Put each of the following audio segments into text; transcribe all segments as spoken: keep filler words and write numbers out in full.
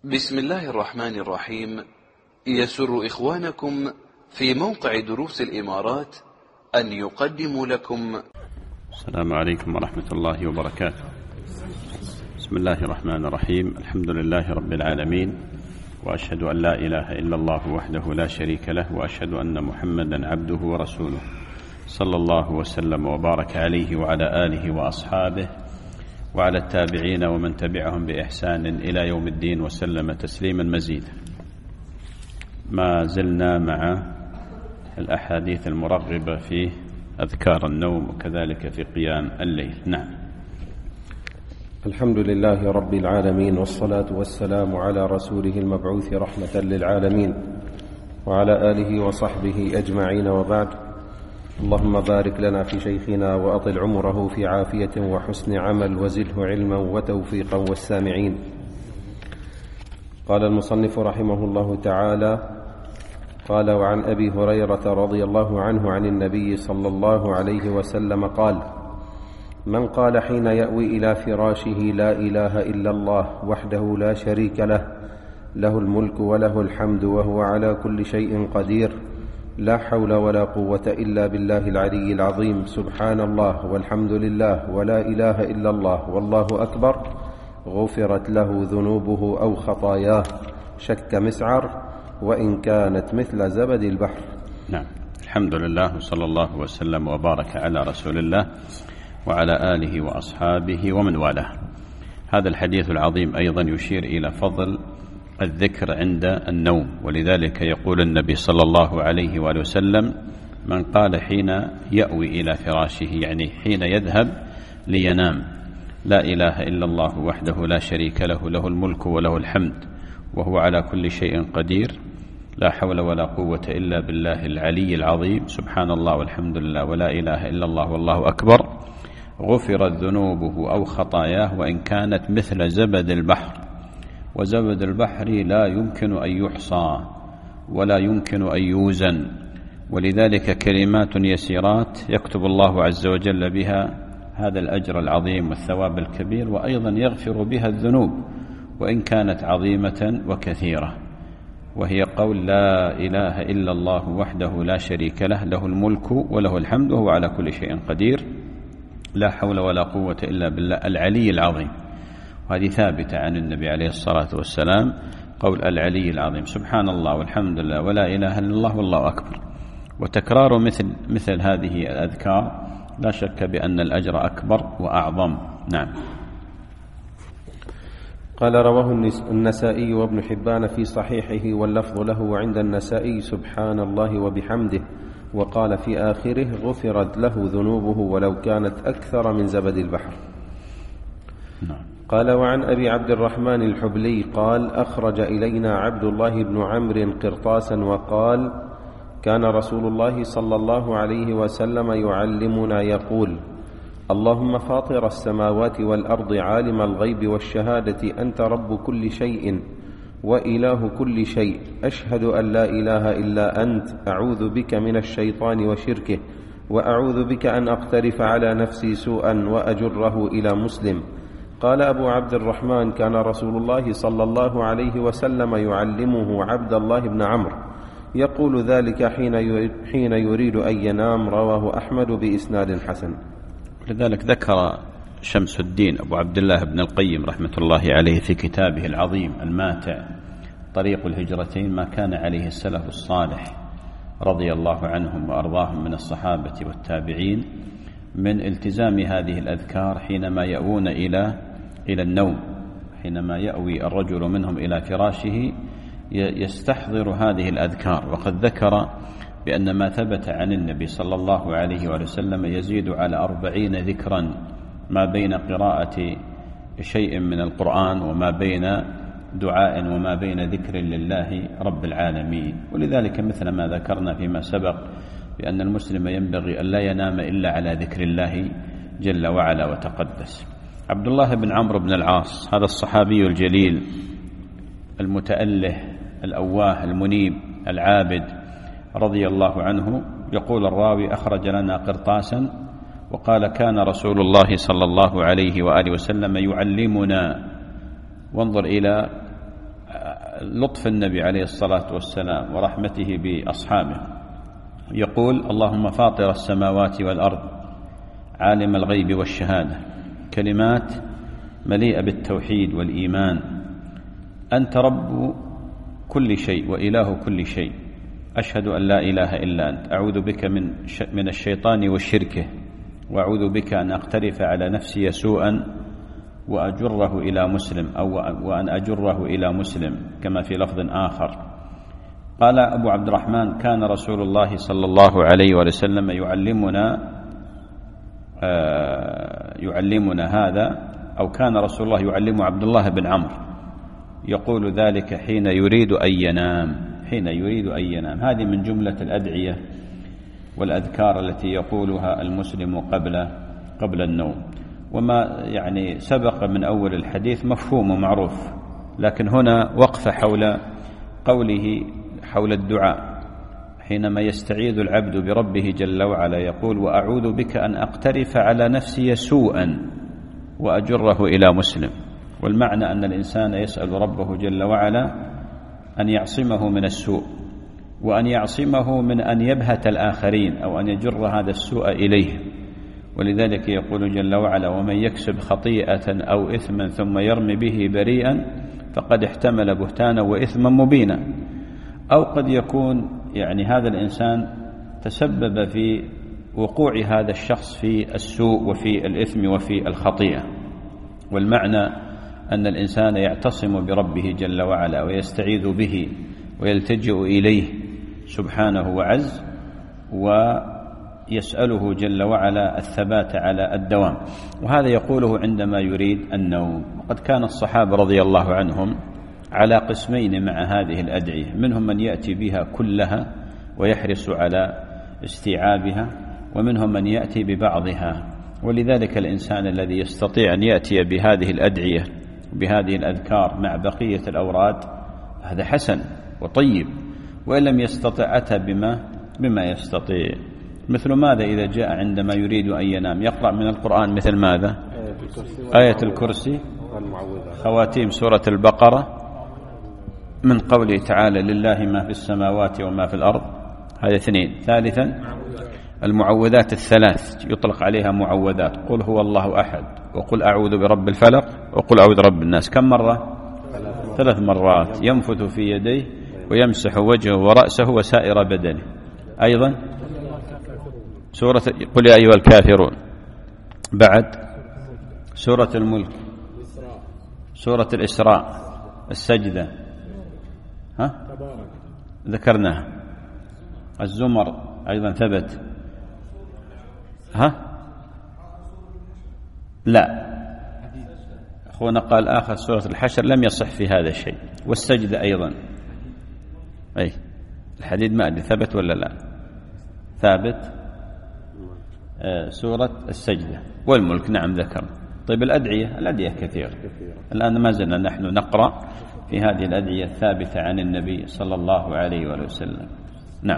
بسم الله الرحمن الرحيم. يسر إخوانكم في موقع دروس الإمارات أن يقدموا لكم. السلام عليكم ورحمة الله وبركاته. بسم الله الرحمن الرحيم. الحمد لله رب العالمين، وأشهد أن لا إله إلا الله وحده لا شريك له، وأشهد أن محمدا عبده ورسوله، صلى الله وسلم وبارك عليه وعلى آله وأصحابه وعلى التابعين ومن تبعهم بإحسان إلى يوم الدين وسلم تسليما مزيدا. ما زلنا مع الأحاديث المرغبة في أذكار النوم وكذلك في قيام الليل. نعم. الحمد لله رب العالمين، والصلاة والسلام على رسوله المبعوث رحمة للعالمين وعلى آله وصحبه أجمعين، وبعد. اللهم بارك لنا في شيخنا وأطل عمره في عافية وحسن عمل، وزده علما وتوفيقا والسامعين. قال المصنف رحمه الله تعالى: قال: وعن أبي هريرة رضي الله عنه عن النبي صلى الله عليه وسلم قال: من قال حين يأوي إلى فراشه: لا إله إلا الله وحده لا شريك له، له الملك وله الحمد وهو على كل شيء قدير، لا حول ولا قوة إلا بالله العلي العظيم، سبحان الله والحمد لله ولا إله إلا الله والله أكبر، غفرت له ذنوبه أو خطاياه، شك مسعر، وإن كانت مثل زبد البحر. نعم. الحمد لله، وصلى الله وسلم وبارك على رسول الله وعلى آله وأصحابه ومن والاه. هذا الحديث العظيم أيضا يشير إلى فضل الذكر عند النوم، ولذلك يقول النبي صلى الله عليه وآله وسلم: من قال حين يأوي إلى فراشه، يعني حين يذهب لينام: لا إله إلا الله وحده لا شريك له، له الملك وله الحمد وهو على كل شيء قدير، لا حول ولا قوة إلا بالله العلي العظيم، سبحان الله والحمد لله ولا إله إلا الله والله أكبر، غفرت ذنوبه أو خطاياه وإن كانت مثل زبد البحر. وزبد البحر لا يمكن أن يحصى ولا يمكن أن يوزن، ولذلك كلمات يسيرات يكتب الله عز وجل بها هذا الأجر العظيم والثواب الكبير، وأيضا يغفر بها الذنوب وإن كانت عظيمة وكثيرة، وهي قول: لا إله إلا الله وحده لا شريك له، له الملك وله الحمد وهو على كل شيء قدير، لا حول ولا قوة إلا بالله العلي العظيم. وهذه ثابتة عن النبي عليه الصلاة والسلام، قول العلي العظيم، سبحان الله والحمد لله ولا إله إلا الله والله أكبر. وتكرار مثل مثل هذه الأذكار لا شك بأن الأجر أكبر وأعظم. نعم. قال: رواه النسائي وابن حبان في صحيحه، واللفظ له وعند النسائي: سبحان الله وبحمده، وقال في آخره: غفرت له ذنوبه ولو كانت أكثر من زبد البحر. نعم. قال: وعن أبي عبد الرحمن الحبلي قال: أخرج إلينا عبد الله بن عمرو قرطاسا وقال: كان رسول الله صلى الله عليه وسلم يعلمنا يقول: اللهم فاطر السماوات والأرض، عالم الغيب والشهادة، أنت رب كل شيء وإله كل شيء، أشهد أن لا إله إلا أنت، أعوذ بك من الشيطان وشركه، وأعوذ بك أن أقترف على نفسي سوءا وأجره إلى مسلم. قال أبو عبد الرحمن: كان رسول الله صلى الله عليه وسلم يعلمه عبد الله بن عمرو، يقول ذلك حين يريد أن ينام. رواه أحمد بإسناد حسن. لذلك ذكر شمس الدين أبو عبد الله بن القيم رحمة الله عليه في كتابه العظيم الماتع طريق الهجرتين ما كان عليه السلف الصالح رضي الله عنهم وأرضاهم من الصحابة والتابعين من التزام هذه الأذكار حينما يأوون إلى إلى النوم. حينما يأوي الرجل منهم إلى فراشه يستحضر هذه الأذكار. وقد ذكر بأن ما ثبت عن النبي صلى الله عليه وسلم يزيد على أربعين ذكرا، ما بين قراءة شيء من القرآن وما بين دعاء وما بين ذكر لله رب العالمين. ولذلك مثل ما ذكرنا فيما سبق بأن المسلم ينبغي أن لا ينام إلا على ذكر الله جل وعلا وتقدس. عبد الله بن عمرو بن العاص هذا الصحابي الجليل المتأله الأواه المنيب العابد رضي الله عنه، يقول الراوي: أخرج لنا قرطاسا وقال: كان رسول الله صلى الله عليه وآله وسلم يعلمنا. وانظر إلى لطف النبي عليه الصلاة والسلام ورحمته بأصحابه، يقول: اللهم فاطر السماوات والأرض عالم الغيب والشهادة، كلمات مليئة بالتوحيد والإيمان، أنت رب كل شيء وإله كل شيء، أشهد أن لا إله إلا أنت، أعوذ بك من من الشيطان وشركه، وأعوذ بك أن أقترف على نفسي سوءا وأجره إلى مسلم، أو وأن أجره إلى مسلم، كما في لفظ آخر. قال أبو عبد الرحمن: كان رسول الله صلى الله عليه وسلم يعلمنا يعلمنا هذا، أو كان رسول الله يعلم عبد الله بن عمرو يقول ذلك حين يريد أن ينام حين يريد أن ينام. هذه من جملة الأدعية والأذكار التي يقولها المسلم قبل قبل النوم. وما يعني سبق من أول الحديث مفهوم ومعروف، لكن هنا وقفة حول قوله حول الدعاء حينما يستعيذ العبد بربه جل وعلا، يقول: وأعوذ بك أن أقترف على نفسي سوءا وأجره إلى مسلم. والمعنى أن الإنسان يسأل ربه جل وعلا أن يعصمه من السوء، وأن يعصمه من أن يبهت الآخرين أو أن يجر هذا السوء إليه. ولذلك يقول جل وعلا: ومن يكسب خطيئة أو إثما ثم يرمي به بريئا فقد احتمل بهتانا وإثما مبينا. أو قد يكون يعني هذا الإنسان تسبب في وقوع هذا الشخص في السوء وفي الإثم وفي الخطيئة. والمعنى أن الإنسان يعتصم بربه جل وعلا ويستعيذ به ويلتجئ إليه سبحانه وعز، ويسأله جل وعلا الثبات على الدوام. وهذا يقوله عندما يريد النوم. وقد كان الصحابة رضي الله عنهم على قسمين مع هذه الأدعية، منهم من يأتي بها كلها ويحرص على استيعابها، ومنهم من يأتي ببعضها. ولذلك الإنسان الذي يستطيع أن يأتي بهذه الأدعية بهذه الأذكار مع بقية الأوراد هذا حسن وطيب، وإن لم يستطع أتى بما بما يستطيع. مثل ماذا إذا جاء عندما يريد أن ينام يقرأ من القرآن مثل ماذا؟ آية الكرسي، خواتيم سورة البقرة، من قوله تعالى: لله ما في السماوات وما في الأرض. هذا اثنين. ثالثا المعوذات الثلاث، يطلق عليها معوذات: قل هو الله أحد، وقل أعوذ برب الفلق، وقل أعوذ برب الناس. كم مرة؟ ثلاث مرات. ينفث في يديه ويمسح وجهه ورأسه وسائر بدنه. أيضا سورة قل يا أيها الكافرون. بعد سورة الملك، سورة الإسراء، السجدة، ها ذكرناها، الزمر أيضا ثبت. ها لا، أخونا قال آخر سورة الحشر، لم يصح في هذا الشيء. والسجدة أيضا، أي الحديد ما أدري ثبت ولا لا. ثابت. آه سورة السجدة والملك نعم ذكر. طيب الأدعية، الأدعية كثير. الآن ما زلنا نحن نقرأ في هذه الأدعية الثابتة عن النبي صلى الله عليه وآله وسلم. نعم.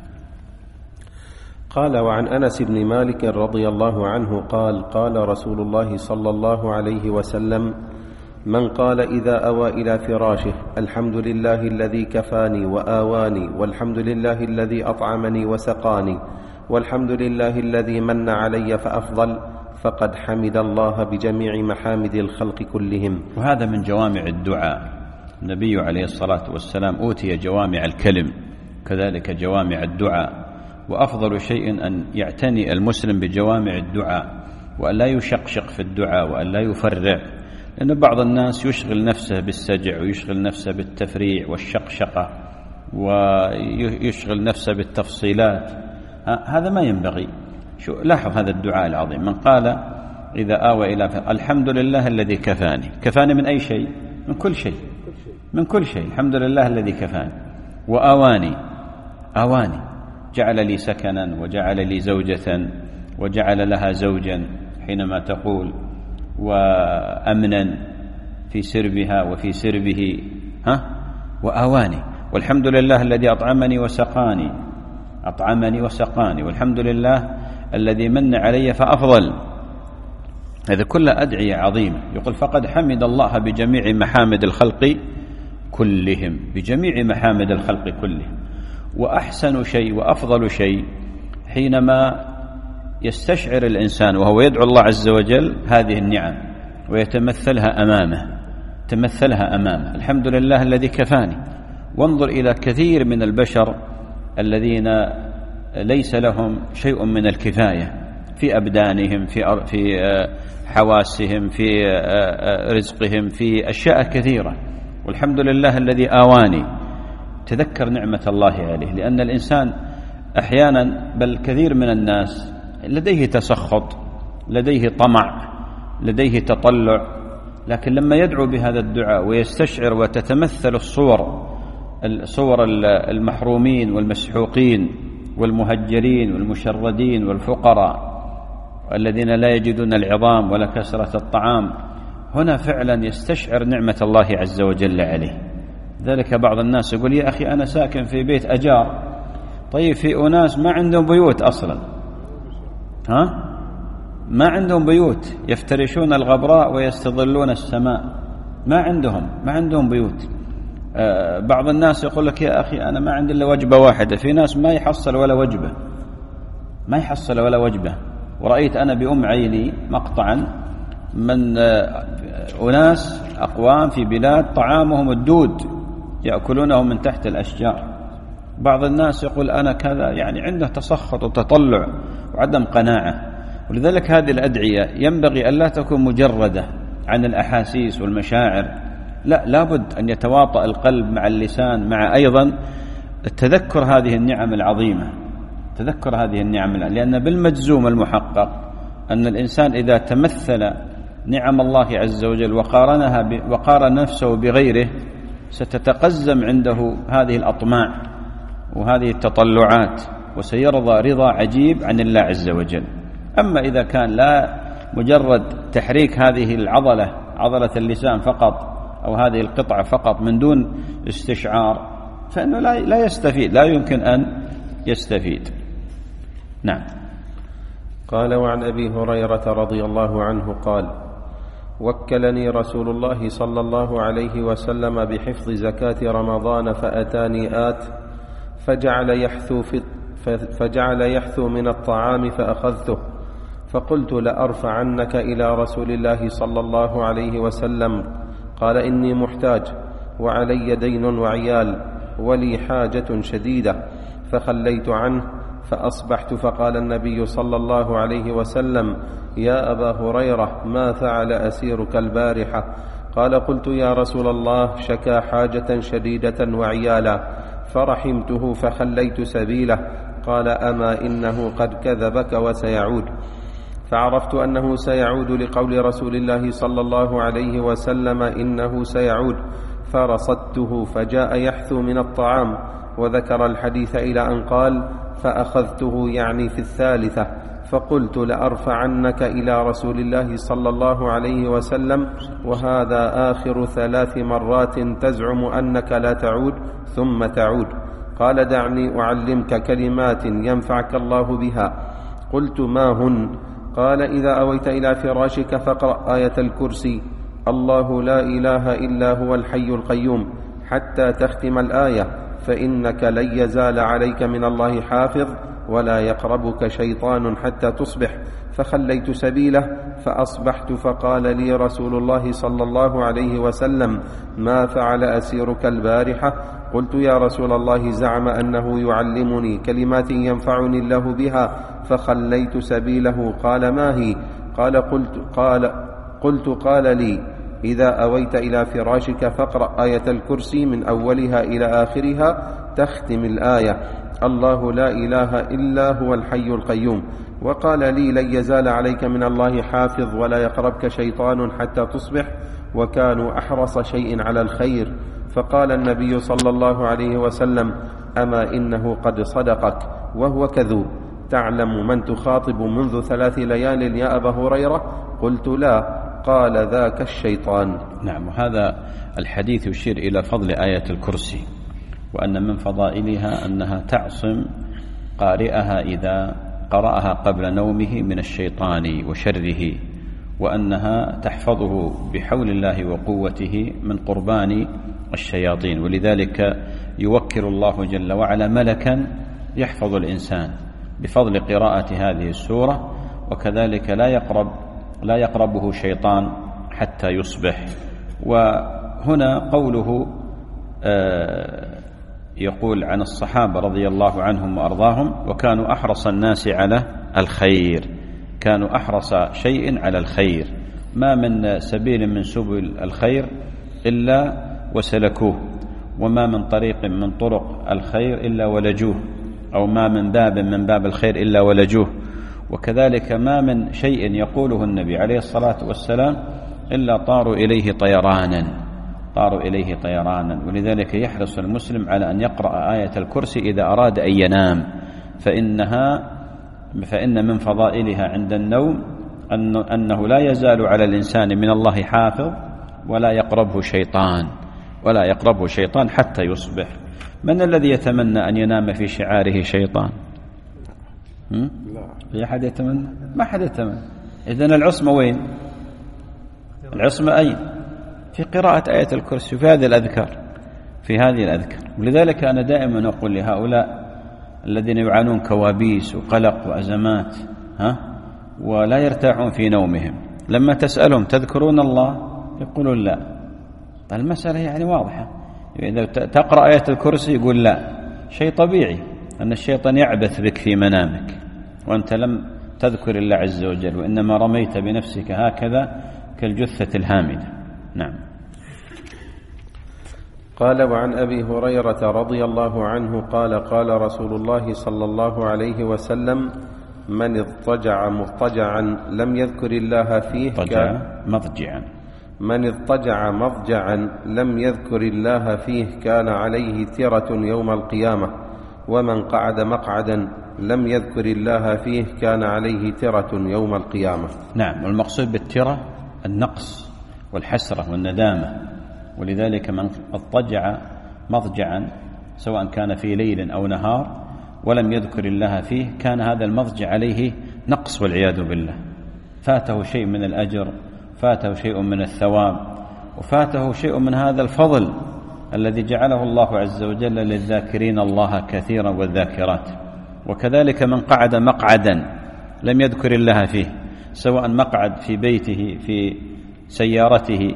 قال: وعن أنس بن مالك رضي الله عنه قال: قال رسول الله صلى الله عليه وسلم: من قال إذا أوى إلى فراشه: الحمد لله الذي كفاني وآواني، والحمد لله الذي أطعمني وسقاني، والحمد لله الذي من علي فأفضل، فقد حمد الله بجميع محامد الخلق كلهم. وهذا من جوامع الدعاء. النبي عليه الصلاة والسلام أوتي جوامع الكلم، كذلك جوامع الدعاء. وأفضل شيء أن يعتني المسلم بجوامع الدعاء، وأن لا يشقشق في الدعاء، وأن لا يفرع، لأن بعض الناس يشغل نفسه بالسجع، ويشغل نفسه بالتفريع والشقشقة، ويشغل نفسه بالتفصيلات. هذا ما ينبغي. شو لاحظ هذا الدعاء العظيم: من قال إذا آوى إلى فراشه: الحمد لله الذي كفاني. كفاني من أي شيء؟ من كل شيء، من كل شيء. الحمد لله الذي كفاني. وآواني، آواني جعل لي سكنا، وجعل لي زوجة، وجعل لها زوجا حينما تقول، وأمنا في سربها وفي سربه. ها وآواني. والحمد لله الذي أطعمني وسقاني، أطعمني وسقاني، والحمد لله الذي من علي فأفضل. هذا كل أدعية عظيمة. يقول: فقد حمد الله بجميع محامد الخلق كلهم بجميع محامد الخلق كلهم. وأحسن شيء وأفضل شيء حينما يستشعر الإنسان وهو يدعو الله عز وجل هذه النعم ويتمثلها أمامه تمثلها أمامه الحمد لله الذي كفاني. وانظر إلى كثير من البشر الذين ليس لهم شيء من الكفاية في أبدانهم، في في حواسهم، في رزقهم، في أشياء كثيرة، والحمد لله الذي آواني. تذكر نعمة الله عليه، لأن الإنسان أحيانا بل كثير من الناس لديه تسخط، لديه طمع، لديه تطلع، لكن لما يدعو بهذا الدعاء ويستشعر وتتمثل الصور الصور المحرومين والمسحوقين والمهجرين والمشردين والفقراء الذين لا يجدون العظام ولا كسرة الطعام، هنا فعلا يستشعر نعمة الله عز وجل عليه. ذلك بعض الناس يقول يا أخي أنا ساكن في بيت أجار، طيب في أناس ما عندهم بيوت أصلا، ها ما عندهم بيوت، يفترشون الغبراء ويستظلون السماء، ما عندهم ما عندهم بيوت. آه بعض الناس يقول لك يا أخي أنا ما عندي إلا وجبة واحدة، في ناس ما يحصل ولا وجبة ما يحصل ولا وجبة. ورأيت أنا بأم عيني مقطعا من آه أناس أقوام في بلاد طعامهم الدود يأكلونه من تحت الأشجار. بعض الناس يقول أنا كذا، يعني عنده تسخط وتطلع وعدم قناعة. ولذلك هذه الأدعية ينبغي أن لا تكون مجردة عن الأحاسيس والمشاعر، لا لابد أن يتواطأ القلب مع اللسان، مع أيضا التذكر هذه النعم العظيمة، تذكر هذه النعم، لأن بالمجزوم المحقق أن الإنسان إذا تمثل نعم الله عز وجل وقارنها ب... وقارن نفسه بغيره ستتقزم عنده هذه الأطماع وهذه التطلعات، وسيرضى رضا عجيب عن الله عز وجل. أما إذا كان لا مجرد تحريك هذه العضلة عضلة اللسان فقط أو هذه القطعة فقط من دون استشعار، فإنه لا لا يستفيد، لا يمكن أن يستفيد. نعم. قال وعن أبي هريرة رضي الله عنه قال وكلني رسول الله صلى الله عليه وسلم بحفظ زكاة رمضان فأتاني آت فجعل يحثو, في فجعل يحثو من الطعام فأخذته فقلت لأرفعنك إلى رسول الله صلى الله عليه وسلم. قال إني محتاج وعلي دين وعيال ولي حاجة شديدة، فخليت عنه فأصبحت فقال النبي صلى الله عليه وسلم يا أبا هريرة ما فعل أسيرك البارحة؟ قال قلت يا رسول الله شكا حاجة شديدة وعيالا فرحمته فخليت سبيله. قال أما إنه قد كذبك وسيعود. فعرفت أنه سيعود لقول رسول الله صلى الله عليه وسلم إنه سيعود، فرصدته فجاء يحثو من الطعام، وذكر الحديث إلى أن قال فأخذته يعني في الثالثة، فقلت لأرفعنك إلى رسول الله صلى الله عليه وسلم وهذا آخر ثلاث مرات تزعم أنك لا تعود ثم تعود. قال دعني أعلمك كلمات ينفعك الله بها. قلت ما هن؟ قال إذا أويت إلى فراشك فاقرأ آية الكرسي الله لا إله إلا هو الحي القيوم حتى تختم الآية، فإنك لن يزال عليك من الله حافظ ولا يقربك شيطان حتى تصبح. فخليت سبيله فأصبحت فقال لي رسول الله صلى الله عليه وسلم ما فعل أسيرك البارحة؟ قلت يا رسول الله زعم أنه يعلمني كلمات ينفعني الله بها فخليت سبيله. قال ما هي؟ قال قلت قال, قلت قال لي إذا أويت إلى فراشك فاقرأ آية الكرسي من أولها إلى آخرها تختم الآية الله لا إله إلا هو الحي القيوم. وقال لي لن يزال عليك من الله حافظ ولا يقربك شيطان حتى تصبح، وكانوا أحرص شيء على الخير. فقال النبي صلى الله عليه وسلم أما إنه قد صدقك وهو كذوب، تعلم من تخاطب منذ ثلاث ليال يا أبا هريرة؟ قلت لا. قال ذاك الشيطان. نعم. وهذا الحديث يشير إلى فضل آية الكرسي، وأن من فضائلها أنها تعصم قارئها إذا قرأها قبل نومه من الشيطان وشره وأنها تحفظه بحول الله وقوته من قربان الشياطين. ولذلك يوكل الله جل وعلا ملكا يحفظ الإنسان بفضل قراءة هذه السورة، وكذلك لا يقرب لا يقربه شيطان حتى يصبح. وهنا قوله يقول عن الصحابة رضي الله عنهم وأرضاهم: وكانوا أحرص الناس على الخير، كانوا أحرص شيء على الخير، ما من سبيل من سبل الخير إلا وسلكوه، وما من طريق من طرق الخير إلا ولجوه، أو ما من باب من باب الخير إلا ولجوه. وكذلك ما من شيء يقوله النبي عليه الصلاة والسلام إلا طاروا إليه طيرانا طاروا إليه طيرانا. ولذلك يحرص المسلم على أن يقرأ آية الكرسي إذا أراد أن ينام، فإنها فإن من فضائلها عند النوم أنه لا يزال على الإنسان من الله حافظ، ولا يقربه شيطان ولا يقربه شيطان حتى يصبح. من الذي يتمنى أن ينام في شعاره شيطان؟ في أحد يتمنى؟ ما حد يتمنى. إذن العصمة وين؟ العصمة أين؟ في قراءة آية الكرسي، في هذه الأذكار في هذه الأذكار. ولذلك أنا دائما أقول لهؤلاء الذين يعانون كوابيس وقلق وأزمات ها ولا يرتاحون في نومهم، لما تسألهم تذكرون الله؟ يقولون لا. المسألة يعني واضحة. إذا تقرأ آية الكرسي يقول لا، شيء طبيعي أن الشيطان يعبث بك في منامك وأنت لم تذكر الله عز وجل، وإنما رميت بنفسك هكذا كالجثة الهامدة. نعم. قال: وعن أبي هريرة رضي الله عنه قال: قال رسول الله صلى الله عليه وسلم: من اضطجع مضطجعا لم يذكر الله فيه كان مضجعا من اضطجع مضجعا لم يذكر الله فيه كان عليه ترة يوم القيامة، ومن قعد مقعدا لم يذكر الله فيه كان عليه ترة يوم القيامة. نعم. والمقصود بالترة النقص والحسرة والندامة. ولذلك من اضطجع مضجعا سواء كان في ليل أو نهار ولم يذكر الله فيه كان هذا المضجع عليه نقص والعياذ بالله، فاته شيء من الأجر، فاته شيء من الثواب، وفاته شيء من هذا الفضل الذي جعله الله عز وجل للذاكرين الله كثيرا والذاكرات. وكذلك من قعد مقعدا لم يذكر الله فيه، سواء مقعد في بيته، في سيارته،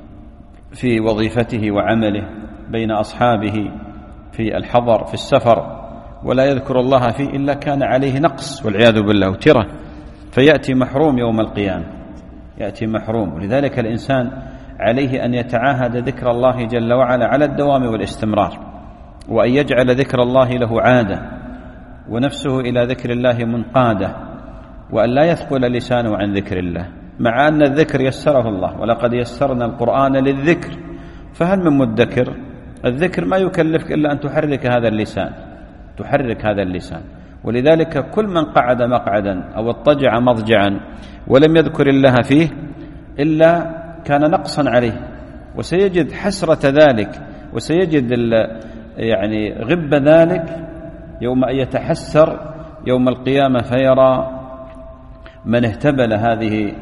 في وظيفته وعمله، بين أصحابه، في الحضر، في السفر، ولا يذكر الله فيه إلا كان عليه نقص والعياذ بالله وترة، فيأتي محروم يوم القيامة، يأتي محروم. ولذلك الإنسان عليه أن يتعاهد ذكر الله جل وعلا على الدوام والاستمرار، وأن يجعل ذكر الله له عادة، ونفسه إلى ذكر الله منقادة، وأن لا يثقل لسانه عن ذكر الله، مع أن الذكر يسره الله: ولقد يسرنا القرآن للذكر فهل من مدكر. الذكر ما يكلفك إلا أن تحرك هذا اللسان تحرك هذا اللسان. ولذلك كل من قعد مقعدا أو اضطجع مضجعا ولم يذكر الله فيه إلا كان نقصا عليه، وسيجد حسرة ذلك، وسيجد يعني غب ذلك يوم أن يتحسر يوم القيامة، فيرى من اهتبل هذه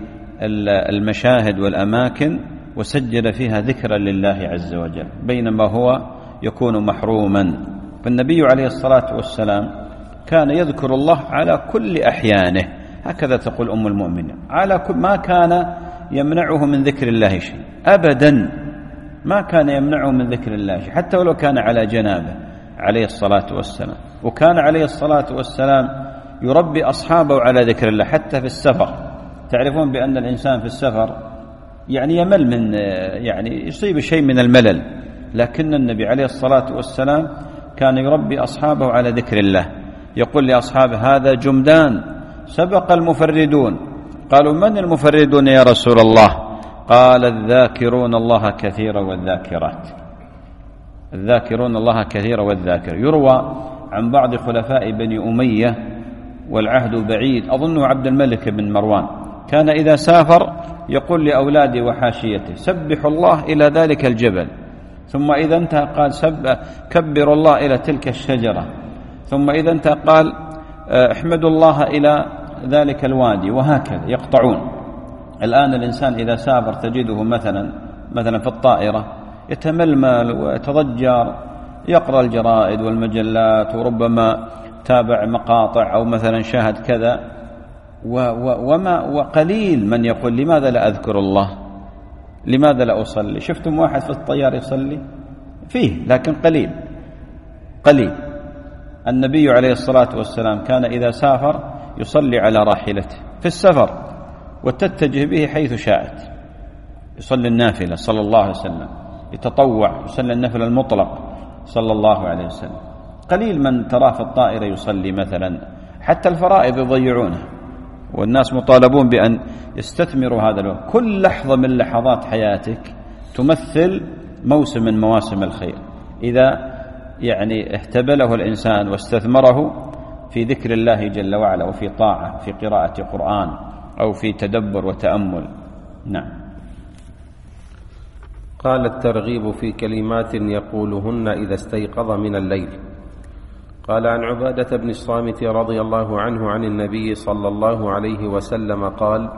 المشاهد والأماكن وسجل فيها ذكرا لله عز وجل، بينما هو يكون محروما. فالنبي عليه الصلاة والسلام كان يذكر الله على كل أحيانه، هكذا تقول أم المؤمنين، على كل ما كان يمنعه من ذكر الله شيء أبدا، ما كان يمنعه من ذكر الله شيء، حتى ولو كان على جنابه عليه الصلاة والسلام. وكان عليه الصلاة والسلام يربي أصحابه على ذكر الله حتى في السفر. تعرفون بأن الإنسان في السفر يعني يمل من يعني يصيب شيء من الملل، لكن النبي عليه الصلاة والسلام كان يربي أصحابه على ذكر الله. يقول لأصحابه: هذا جمدان سبق المفردون. قالوا: من المفردون يا رسول الله؟ قال: الذاكرون الله كثيرا والذاكرات الذاكرون الله كثيرا والذاكر. يروى عن بعض خلفاء بني أمية والعهد بعيد، أظنه عبد الملك بن مروان، كان إذا سافر يقول لأولاده وحاشيته: سبحوا الله إلى ذلك الجبل، ثم إذا انتهى قال: سب كبروا الله إلى تلك الشجرة، ثم إذا انتهى قال: احمدوا الله إلى ذلك الوادي، وهكذا يقطعون. الآن الإنسان إذا سافر تجده مثلا مثلا في الطائرة يتململ ويتضجر، يقرأ الجرائد والمجلات وربما تابع مقاطع أو مثلا شاهد كذا، وما وقليل من يقول لماذا لا أذكر الله، لماذا لا أصلي. شفتم واحد في الطيار يصلي؟ فيه، لكن قليل قليل. النبي عليه الصلاة والسلام كان إذا سافر يصلي على راحلته في السفر وتتجه به حيث شاءت، يصلي النافلة صلى الله عليه وسلم، يتطوع، يصلي النفل المطلق صلى الله عليه وسلم. قليل من تراه في الطائرة يصلي مثلا، حتى الفرائض يضيعونها، والناس مطالبون بأن يستثمروا هذا الوقت. كل لحظة من لحظات حياتك تمثل موسم من مواسم الخير، إذا يعني احتبله الإنسان واستثمره في ذكر الله جل وعلا وفي طاعة، في قراءة قرآن أو في تدبر وتأمل. نعم. قال الترغيب في كلمات يقولهن إذا استيقظ من الليل. قال عن عبادة بن الصامت رضي الله عنه عن النبي صلى الله عليه وسلم قال: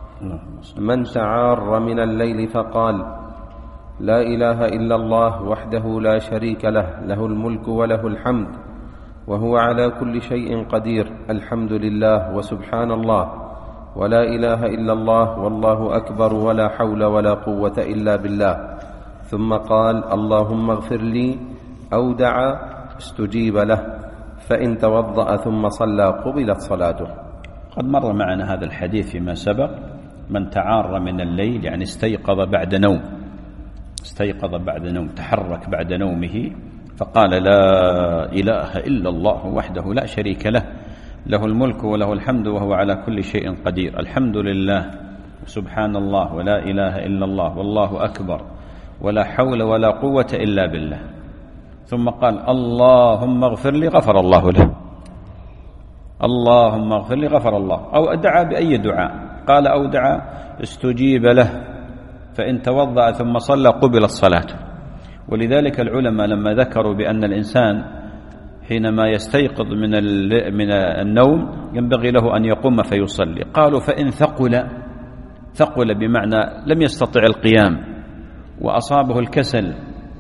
من تعار من الليل فقال: لا إله إلا الله وحده لا شريك له، له الملك وله الحمد وهو على كل شيء قدير، الحمد لله وسبحان الله ولا إله إلا الله والله أكبر ولا حول ولا قوة إلا بالله، ثم قال: اللهم اغفر لي، أو دعا استجيب له، فإن توضأ ثم صلى قبلت صلاته. قد مر معنا هذا الحديث فيما سبق. من تعار من الليل يعني استيقظ بعد نوم، استيقظ بعد نوم، تحرك بعد نومه فقال: لا إله إلا الله وحده لا شريك له، له الملك وله الحمد وهو على كل شيء قدير، الحمد لله سبحان الله ولا إله إلا الله والله أكبر ولا حول ولا قوة إلا بالله، ثم قال: اللهم اغفر لي، غفر الله له، اللهم اغفر لي غفر الله. أو دعا بأي دعاء، قال: أو دعا استجيب له، فإن توضأ ثم صلى قبلت صلاته. ولذلك العلماء لما ذكروا بأن الإنسان حينما يستيقظ من من النوم ينبغي له أن يقوم فيصلي، قالوا: فإن ثقل، ثقل بمعنى لم يستطع القيام وأصابه الكسل،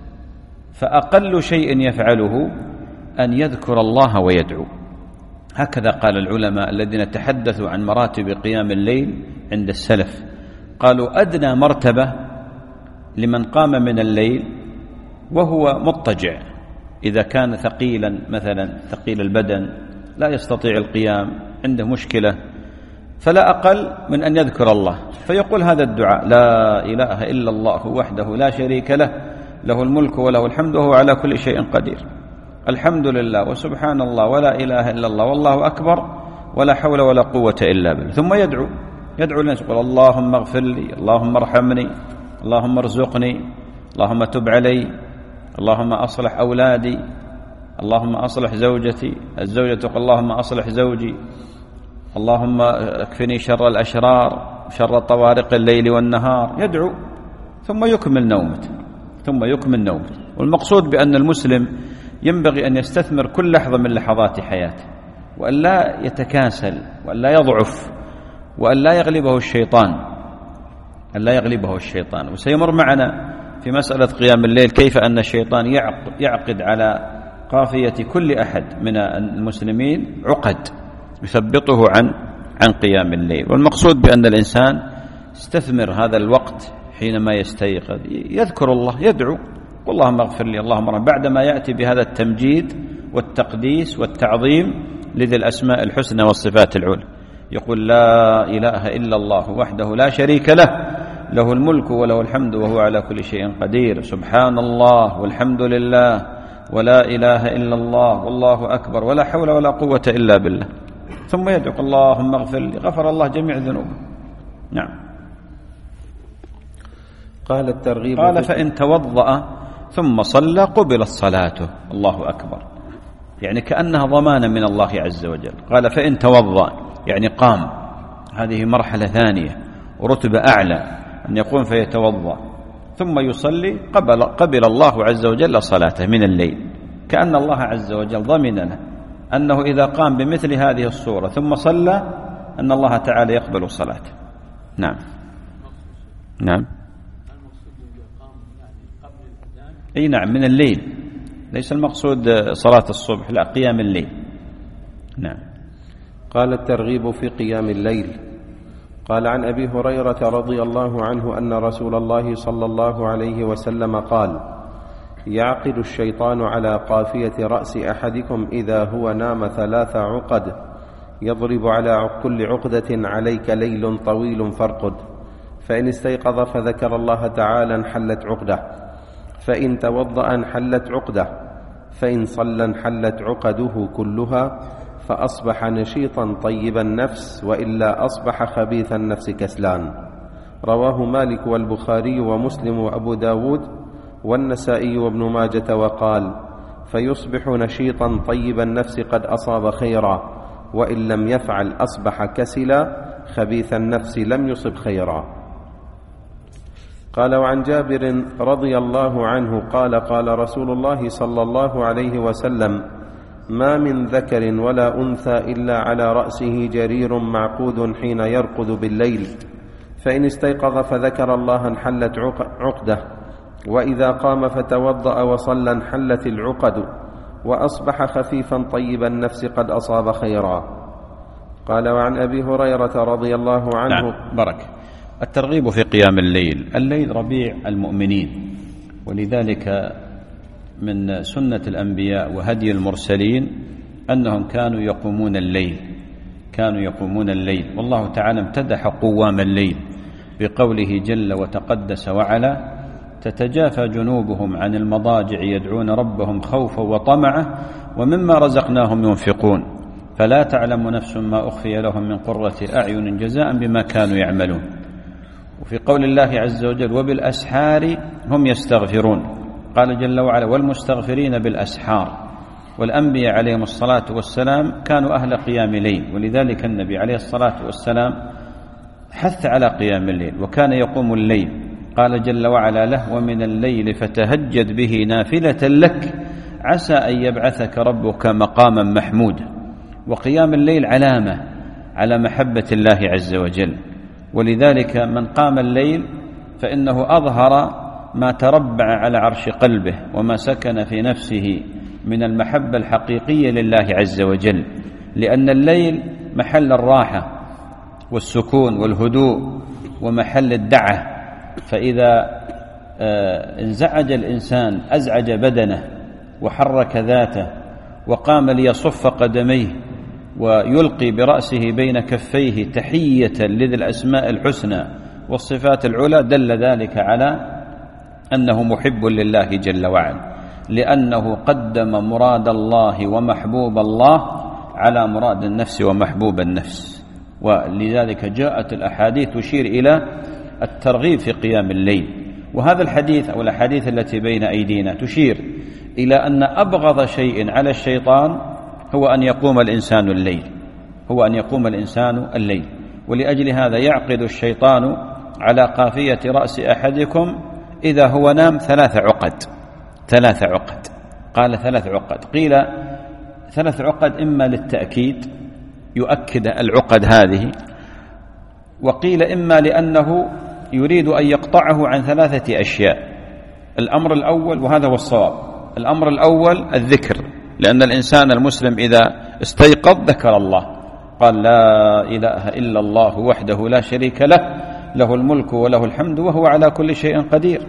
فأقل شيء يفعله أن يذكر الله ويدعو. هكذا قال العلماء الذين تحدثوا عن مراتب قيام الليل عند السلف، قالوا: أدنى مرتبة لمن قام من الليل وهو مضطجع، إذا كان ثقيلا مثلا ثقيل البدن لا يستطيع القيام، عنده مشكلة، فلا أقل من أن يذكر الله، فيقول هذا الدعاء: لا إله إلا الله وحده لا شريك له، له الملك وله الحمد وهو على كل شيء قدير، الحمد لله وسبحان الله ولا إله إلا الله والله أكبر ولا حول ولا قوة إلا بالله. ثم يدعو يدعو الناس، يقول: اللهم اغفر لي، اللهم ارحمني، اللهم ارزقني، اللهم تب علي، اللهم أصلح أولادي، اللهم أصلح زوجتي، الزوجة تقول: اللهم أصلح زوجي، اللهم اكفني شر الأشرار، شر طوارق الليل والنهار. يدعو ثم يكمل نومته، ثم يكمل نومته. والمقصود بأن المسلم ينبغي أن يستثمر كل لحظة من لحظات حياته، وأن لا يتكاسل، وأن لا يضعف، وأن لا يغلبه الشيطان، أن لا يغلبه الشيطان. وسيمر معنا في مسألة قيام الليل كيف أن الشيطان يعقد على قافية كل أحد من المسلمين عقد يثبطه عن عن قيام الليل. والمقصود بأن الإنسان يستثمر هذا الوقت حينما يستيقظ، يذكر الله، يدعو: اللهم اغفر لي، اللهم ارحمني، بعدما يأتي بهذا التمجيد والتقديس والتعظيم لذي الأسماء الحسنى والصفات العلى، يقول: لا إله إلا الله وحده لا شريك له، له الملك وله الحمد وهو على كل شيء قدير، سبحان الله والحمد لله ولا إله إلا الله والله أكبر ولا حول ولا قوة إلا بالله. ثم يدعو: اللهم اغفر لي، غفر الله جميع ذنوبه. نعم. قال الترغيب قال: فإن توضأ ثم صلى قبلت صلاته، الله أكبر، يعني كأنها ضمانة من الله عز وجل. قال: فإن توضأ يعني قام، هذه مرحلة ثانية ورتبة أعلى، أن يقوم فيتوضأ ثم يصلي، قبل, قبل الله عز وجل صلاته من الليل، كأن الله عز وجل ضمن له أنه إذا قام بمثل هذه الصورة ثم صلى أن الله تعالى يقبل صلاته. نعم. نعم. أي نعم، من الليل، ليس المقصود صلاة الصبح، لا، قيام الليل. نعم. قال الترغيب في قيام الليل. قال عن أبي هريرة رضي الله عنه أن رسول الله صلى الله عليه وسلم قال: يعقد الشيطان على قافية رأس أحدكم إذا هو نام ثلاث عقد، يضرب على كل عقدة: عليك ليل طويل فارقد، فإن استيقظ فذكر الله تعالى انحلت عقده، فإن توضأ انحلت عقده، فإن صلى انحلت عقده كلها، فأصبح نشيطا طيب النفس، وإلا أصبح خبيث النفس كسلان. رواه مالك والبخاري ومسلم وأبو داود والنسائي وابن ماجة، وقال: فيصبح نشيطا طيب النفس قد أصاب خيرا، وإن لم يفعل أصبح كسلا خبيث النفس لم يصب خيرا. قال وعن جابر رضي الله عنه قال: قال رسول الله صلى الله عليه وسلم: ما من ذكر ولا أنثى إلا على رأسه جرير معقود حين يرقد بالليل، فإن استيقظ فذكر الله انحلت عقده، وإذا قام فتوضأ وصلى انحلت العقد، وأصبح خفيفا طيب النفس قد أصاب خيرا. قال وعن أبي هريرة رضي الله عنه. نعم، بركة. الترغيب في قيام الليل. الليل ربيع المؤمنين، ولذلك من سنة الأنبياء وهدي المرسلين أنهم كانوا يقومون الليل، كانوا يقومون الليل، والله تعالى امتدح قوام الليل بقوله جل وتقدس وعلا: تتجافى جنوبهم عن المضاجع يدعون ربهم خوفا وطمعا ومما رزقناهم ينفقون فلا تعلم نفس ما أخفي لهم من قرة أعين جزاء بما كانوا يعملون. وفي قول الله عز وجل: وبالأسحار هم يستغفرون، قال جل وعلا: والمستغفرين بالأسحار. والأنبياء عليهم الصلاة والسلام كانوا أهل قيام ليل، ولذلك النبي عليه الصلاة والسلام حث على قيام الليل وكان يقوم الليل. قال جل وعلا له: ومن الليل فتهجد به نافلة لك عسى أن يبعثك ربك مقاما محمودا. وقيام الليل علامة على محبة الله عز وجل، ولذلك من قام الليل فإنه أظهر ما تربع على عرش قلبه وما سكن في نفسه من المحبة الحقيقية لله عز وجل، لأن الليل محل الراحة والسكون والهدوء ومحل الدعة. فإذا انزعج الإنسان أزعج بدنه وحرك ذاته وقام ليصف قدميه ويلقي برأسه بين كفيه تحية لذي الأسماء الحسنى والصفات العلى، دل ذلك على أنه محب لله جل وعلا، لأنه قدم مراد الله ومحبوب الله على مراد النفس ومحبوب النفس. ولذلك جاءت الأحاديث تشير إلى الترغيب في قيام الليل. وهذا الحديث أو الأحاديث التي بين أيدينا تشير إلى أن أبغض شيء على الشيطان هو أن يقوم الإنسان الليل، هو أن يقوم الإنسان الليل. ولأجل هذا يعقد الشيطان على قافية رأس أحدكم إذا هو نام ثلاث عقد، ثلاث عقد. قال ثلاث عقد، قيل ثلاث عقد إما للتأكيد يؤكد العقد هذه، وقيل إما لأنه يريد أن يقطعه عن ثلاثة أشياء. الأمر الأول، وهذا هو الصواب، الأمر الأول الذكر، لأن الإنسان المسلم إذا استيقظ ذكر الله، قال: لا إله إلا الله وحده لا شريك له، له الملك وله الحمد وهو على كل شيء قدير.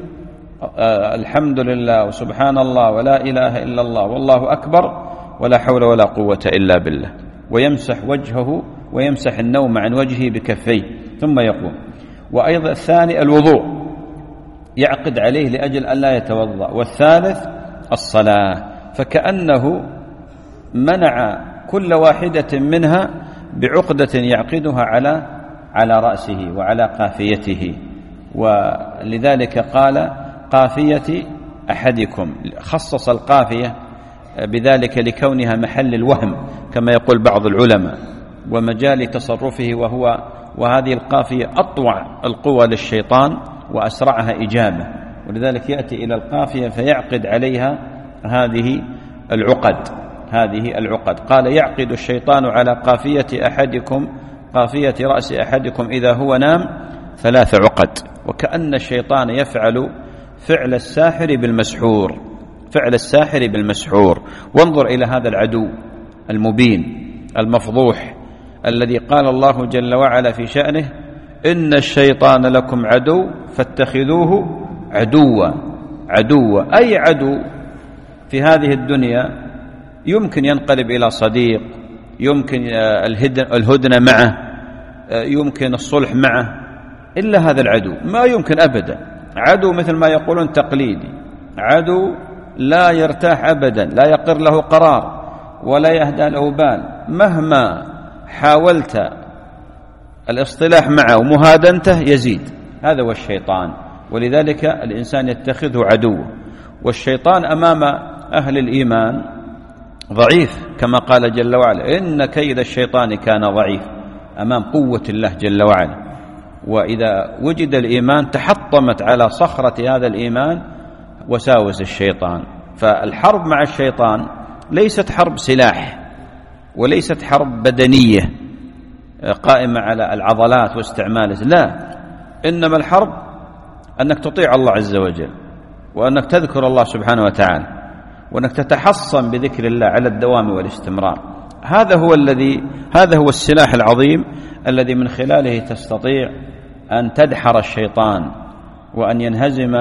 الحمد لله وسبحان الله ولا إله إلا الله والله أكبر ولا حول ولا قوة إلا بالله. ويمسح وجهه ويمسح النوم عن وجهه بكفيه ثم يقوم. وأيضا الثاني الوضوء، يعقد عليه لأجل أن لا يتوضأ. والثالث الصلاة، فكأنه منع كل واحدة منها بعقدة يعقدها على على رأسه وعلى قافيته. ولذلك قال: قافية أحدكم، خصص القافية بذلك لكونها محل الوهم كما يقول بعض العلماء ومجال تصرفه، وهو وهذه القافية أطوع القوى للشيطان وأسرعها إجابة، ولذلك يأتي إلى القافية فيعقد عليها هذه العقد، هذه العقد. قال: يعقد الشيطان على قافية أحدكم، قافية رأس أحدكم إذا هو نام ثلاث عقد. وكأن الشيطان يفعل فعل الساحر بالمسحور، فعل الساحر بالمسحور. وانظر إلى هذا العدو المبين المفضوح الذي قال الله جل وعلا في شأنه: إن الشيطان لكم عدو فاتخذوه عدوا. عدوا أي عدو في هذه الدنيا يمكن ينقلب إلى صديق، يمكن الهدنة معه، يمكن الصلح معه، إلا هذا العدو ما يمكن أبدا. عدو مثل ما يقولون تقليدي، عدو لا يرتاح أبدا، لا يقر له قرار ولا يهدى له بال، مهما حاولت الاصطلاح معه ومهادنته يزيد. هذا هو الشيطان، ولذلك الإنسان يتخذه عدوه. والشيطان أمام أهل الإيمان ضعيف، كما قال جل وعلا: إن كيد الشيطان كان ضعيف، أمام قوة الله جل وعلا. وإذا وجد الإيمان تحطمت على صخرة هذا الإيمان وساوس الشيطان. فالحرب مع الشيطان ليست حرب سلاح وليست حرب بدنية قائمة على العضلات واستعماله، لا، إنما الحرب أنك تطيع الله عز وجل، وأنك تذكر الله سبحانه وتعالى، وأنك تتحصن بذكر الله على الدوام والاستمرار. هذا هو الذي هذا هو السلاح العظيم الذي من خلاله تستطيع أن تدحر الشيطان وأن ينهزم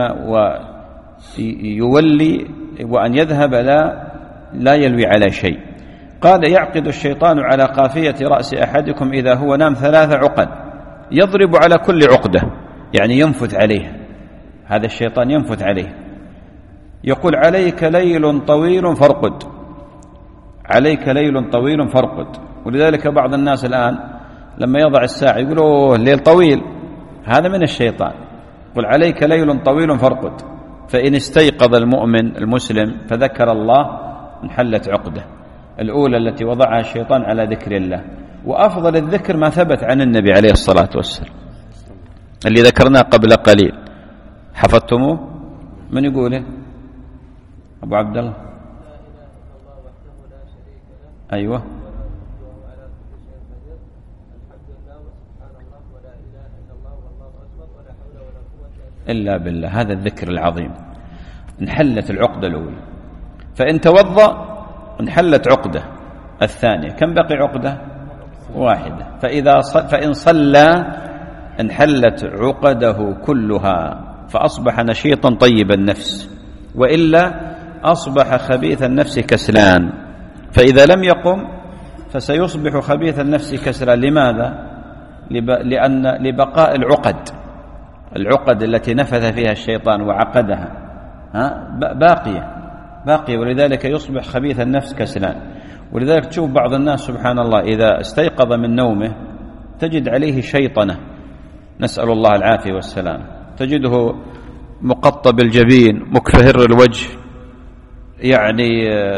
ويولي وأن يذهب لا لا يلوي على شيء. قال: يعقد الشيطان على قافية رأس أحدكم إذا هو نام ثلاث عقد، يضرب على كل عقدة، يعني ينفث عليه. هذا الشيطان ينفث عليه، يقول: عليك ليل طويل فارقد، عليك ليل طويل فارقد. ولذلك بعض الناس الآن لما يضع الساعة يقول: أوه الليل طويل، هذا من الشيطان. يقول: عليك ليل طويل فارقد. فإن استيقظ المؤمن المسلم فذكر الله انحلت عقده الأولى التي وضعها الشيطان على ذكر الله. وأفضل الذكر ما ثبت عن النبي عليه الصلاة والسلام اللي ذكرناه قبل قليل، حفظتموه؟ من يقوله؟ أبو عبد الله. أيوة. إلا بالله، هذا الذكر العظيم. انحلت العقدة الأولى. فإن توضأ انحلت عقدة الثانية. كم بقي عقدة؟ واحدة. فإذا فإن صلى انحلت عقده كلها، فأصبح نشيطا طيب النفس، وإلا أصبح خبيث النفس كسلان. فإذا لم يقم فسيصبح خبيث النفس كسلان. لماذا؟ لأن لبقاء العقد العقد التي نفذ فيها الشيطان وعقدها ها باقية باقية ولذلك يصبح خبيث النفس كسلان. ولذلك تشوف بعض الناس سبحان الله إذا استيقظ من نومه تجد عليه شيطنة، نسأل الله العافية والسلام، تجده مقطب الجبين، مكفهر الوجه، يعني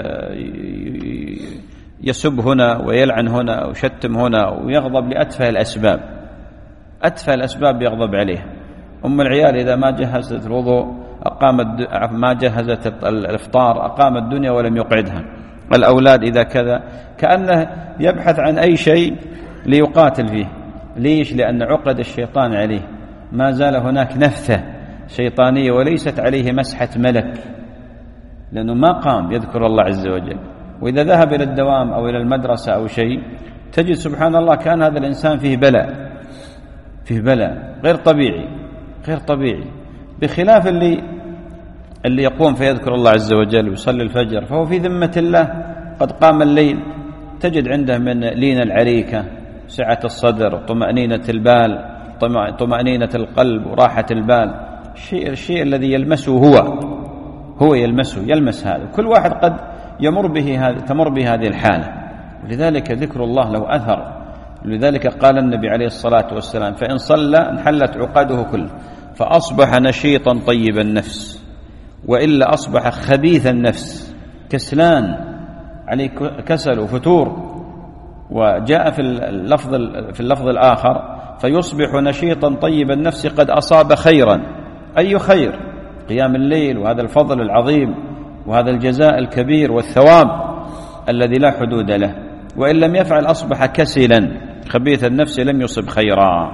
يسب هنا ويلعن هنا ويشتم هنا ويغضب لأتفه الأسباب، أتفه الأسباب يغضب عليه. أم العيال إذا ما جهزت الوضوء أقامت، ما جهزت الإفطار أقام الدنيا ولم يقعدها. الأولاد إذا كذا، كأنه يبحث عن أي شيء ليقاتل فيه. ليش؟ لأن عقد الشيطان عليه، ما زال هناك نفثة شيطانية وليست عليه مسحة ملك، لأنه ما قام يذكر الله عز وجل. وإذا ذهب إلى الدوام أو إلى المدرسة أو شيء تجد سبحان الله كان هذا الإنسان فيه بلاء، فيه بلاء غير طبيعي غير طبيعي. بخلاف اللي اللي يقوم فيذكر الله عز وجل ويصلي الفجر فهو في ذمة الله، قد قام الليل، تجد عنده من لين العريكة، سعة الصدر، طمأنينة البال، طمأنينة القلب وراحة البال. الشيء, الشيء الذي يلمسه هو هو يلمسه يلمس هذا. كل واحد قد يمر به هذه تمر به هذه الحالة، ولذلك ذكر الله له أثر. لذلك قال النبي عليه الصلاة والسلام: فإن صلى انحلت عقده كله، فأصبح نشيطا طيب النفس، وإلا أصبح خبيث النفس كسلان، عليه كسل وفتور. وجاء في اللفظ في اللفظ الآخر: فيصبح نشيطا طيب النفس قد أصاب خيرا. أي خير؟ قيام الليل، وهذا الفضل العظيم وهذا الجزاء الكبير والثواب الذي لا حدود له. وإن لم يفعل أصبح كسلا خبيث النفس لم يصب خيرا.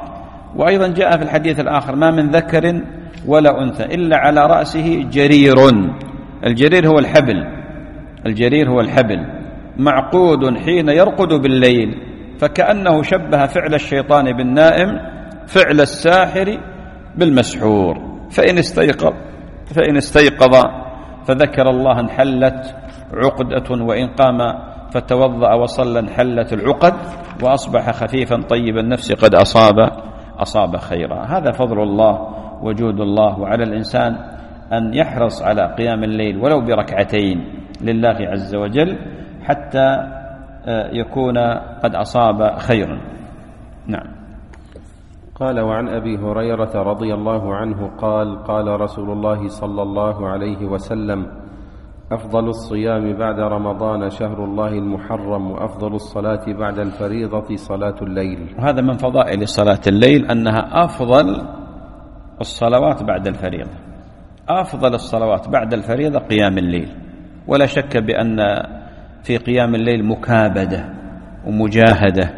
وأيضا جاء في الحديث الآخر: ما من ذكر ولا أنثى إلا على رأسه جرير. الجرير هو الحبل، الجرير هو الحبل معقود حين يرقد بالليل، فكأنه شبه فعل الشيطان بالنائم فعل الساحر بالمسحور، فإن استيقظ فإن استيقظ فذكر الله انحلت عقدة، وإن قام فتوضأ وصلى انحلت العقد، وأصبح خفيفا طيب النفس قد أصاب أصاب خيرا. هذا فضل الله وجود الله، وعلى الإنسان أن يحرص على قيام الليل ولو بركعتين لله عز وجل حتى يكون قد أصاب خيرا. نعم. قال: وعن أبي هريرة رضي الله عنه قال: قال رسول الله صلى الله عليه وسلم: أفضل الصيام بعد رمضان شهر الله المحرم، وأفضل الصلاة بعد الفريضة صلاة الليل. وهذا من فضائل صلاة الليل أنها أفضل الصلوات بعد الفريضة. أفضل الصلوات بعد الفريضة قيام الليل، ولا شك بأن في قيام الليل مكابدة ومجاهدة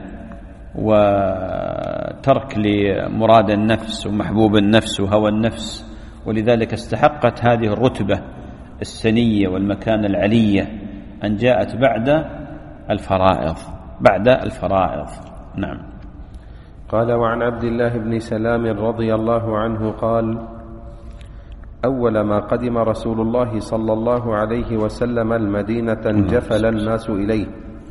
وترك لمراد النفس ومحبوب النفس وهوى النفس، ولذلك استحقت هذه الرتبة السنية والمكان العلية أن جاءت بعد الفرائض بعد الفرائض. نعم. قال: وعن عبد الله بن سلام رضي الله عنه قال: أول ما قدم رسول الله صلى الله عليه وسلم المدينة انجفل الناس إليه،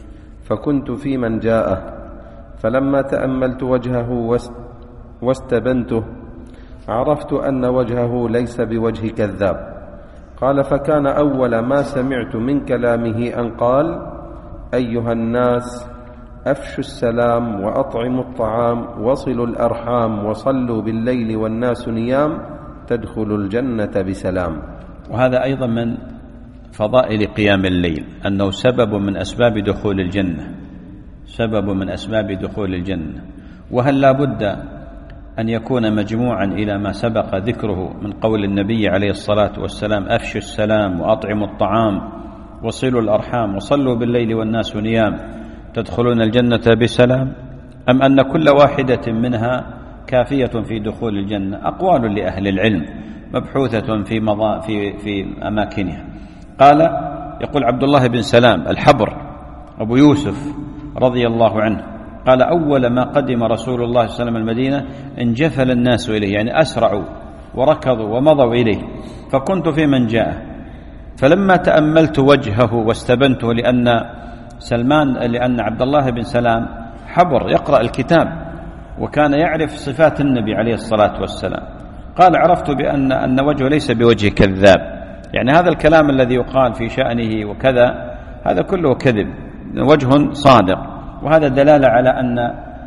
فكنت في من جاءه، فلما تأملت وجهه واستبنته عرفت أن وجهه ليس بوجه كذاب. قال: فكان أول ما سمعت من كلامه أن قال: أيها الناس أفشوا السلام وأطعموا الطعام وصلوا الأرحام وصلوا بالليل والناس نيام تدخلوا الجنة بسلام. وهذا أيضا من فضائل قيام الليل، أنه سبب من أسباب دخول الجنة، سبب من أسباب دخول الجنة. وهل لا بد أن يكون مجموعا إلى ما سبق ذكره من قول النبي عليه الصلاة والسلام: أفشوا السلام وأطعموا الطعام وصلوا الأرحام وصلوا بالليل والناس نيام تدخلون الجنة بسلام، أم أن كل واحدة منها كافية في دخول الجنة؟ أقوال لأهل العلم مبحوثة في, مضا في, في أماكنها. قال يقول عبد الله بن سلام الحبر أبو يوسف رضي الله عنه قال: أول ما قدم رسول الله صلى الله عليه وسلم المدينة انجفل الناس إليه، يعني أسرعوا وركضوا ومضوا إليه، فكنت في من جاءه، فلما تأملت وجهه واستبنته، لأن سلمان لأن عبد الله بن سلام حبر يقرأ الكتاب وكان يعرف صفات النبي عليه الصلاة والسلام، قال: عرفت بأن أن وجهه ليس بوجه كذاب، يعني هذا الكلام الذي يقال في شأنه وكذا هذا كله كذب، وجه صادق. وهذا دلالة على أن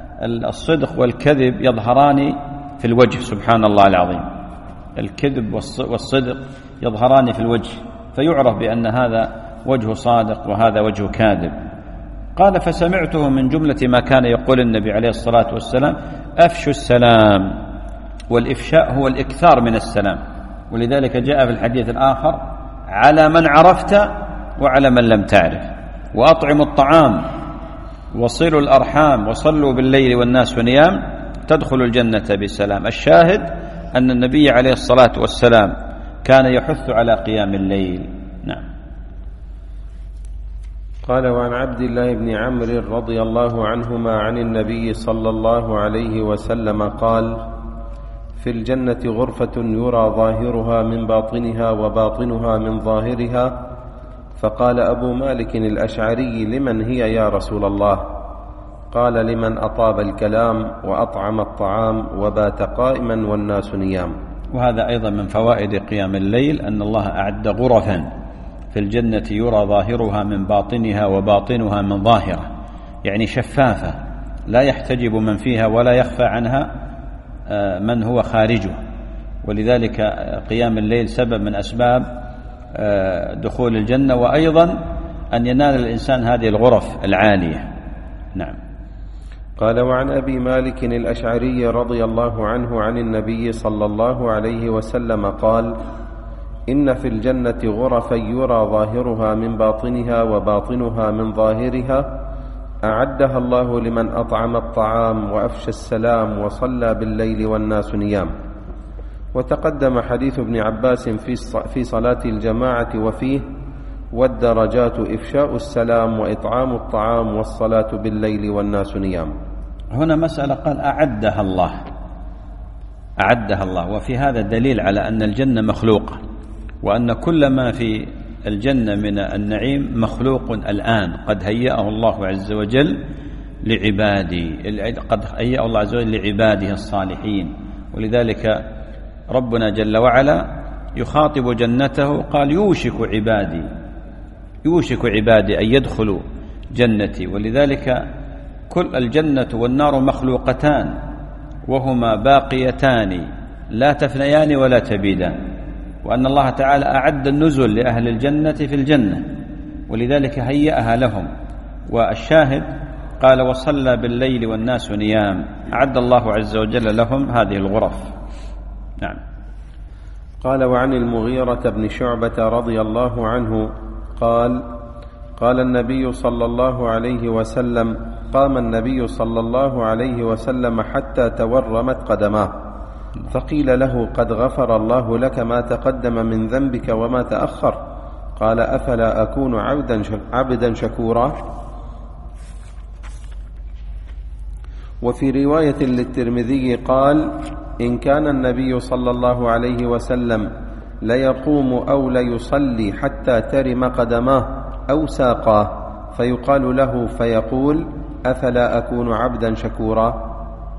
الصدق والكذب يظهران في الوجه، سبحان الله العظيم، الكذب والصدق يظهران في الوجه، فيعرف بأن هذا وجه صادق وهذا وجه كاذب. قال: فسمعته من جملة ما كان يقول النبي عليه الصلاة والسلام: أفشوا السلام، والإفشاء هو الإكثار من السلام، ولذلك جاء في الحديث الآخر: على من عرفت وعلى من لم تعرف، وأطعموا الطعام وصلوا الأرحام وصلوا بالليل والناس نيام تدخلوا الجنة بسلام. الشاهد أن النبي عليه الصلاة والسلام كان يحث على قيام الليل. نعم. قال: وعن عبد الله بن عمرو رضي الله عنهما عن النبي صلى الله عليه وسلم قال: في الجنة غرفة يرى ظاهرها من باطنها وباطنها من ظاهرها. فقال أبو مالك الأشعري: لمن هي يا رسول الله؟ قال: لمن أطاب الكلام وأطعم الطعام وبات قائما والناس نيام. وهذا أيضا من فوائد قيام الليل، أن الله أعد غرفا في الجنة يرى ظاهرها من باطنها وباطنها من ظاهرة، يعني شفافة لا يحتجب من فيها ولا يخفى عنها من هو خارجه. ولذلك قيام الليل سبب من أسباب دخول الجنة، وأيضا أن ينال الإنسان هذه الغرف العالية. نعم. قال: وعن أبي مالك الأشعري رضي الله عنه عن النبي صلى الله عليه وسلم قال: إن في الجنة غرفا يرى ظاهرها من باطنها وباطنها من ظاهرها، أعدها الله لمن أطعم الطعام وأفشى السلام وصلى بالليل والناس نيام. وتقدم حديث ابن عباس في صلاة الجماعة وفيه: والدرجات إفشاء السلام وإطعام الطعام والصلاة بالليل والناس نيام. هنا مسألة قال أعدها الله، أعدها الله، وفي هذا دليل على أن الجنة مخلوقة، وأن كل ما في الجنة من النعيم مخلوق الآن، قد هيأه الله عز وجل لعباده، قد هيأه الله عز وجل لعباده الصالحين. ولذلك ربنا جل وعلا يخاطب جنته قال: يوشك عبادي يوشك عبادي أن يدخلوا جنتي. ولذلك كل الجنة والنار مخلوقتان، وهما باقيتان لا تفنيان ولا تبيدان، وأن الله تعالى أعد النزل لأهل الجنة في الجنة، ولذلك هيأها لهم. والشاهد قال: وصلى بالليل والناس نيام، أعد الله عز وجل لهم هذه الغرف. نعم. قال: وعن المغيرة بن شعبة رضي الله عنه قال: قال النبي صلى الله عليه وسلم قام النبي صلى الله عليه وسلم حتى تورمت قدماه، فقيل له: قد غفر الله لك ما تقدم من ذنبك وما تأخر. قال: أفلا أكون عبدا عبدا شكورا؟ وفي رواية للترمذي قال: إن كان النبي صلى الله عليه وسلم ليقوم أو ليصلي حتى ترم قدماه أو ساقاه، فيقال له فيقول: أفلا أكون عبدا شكورا؟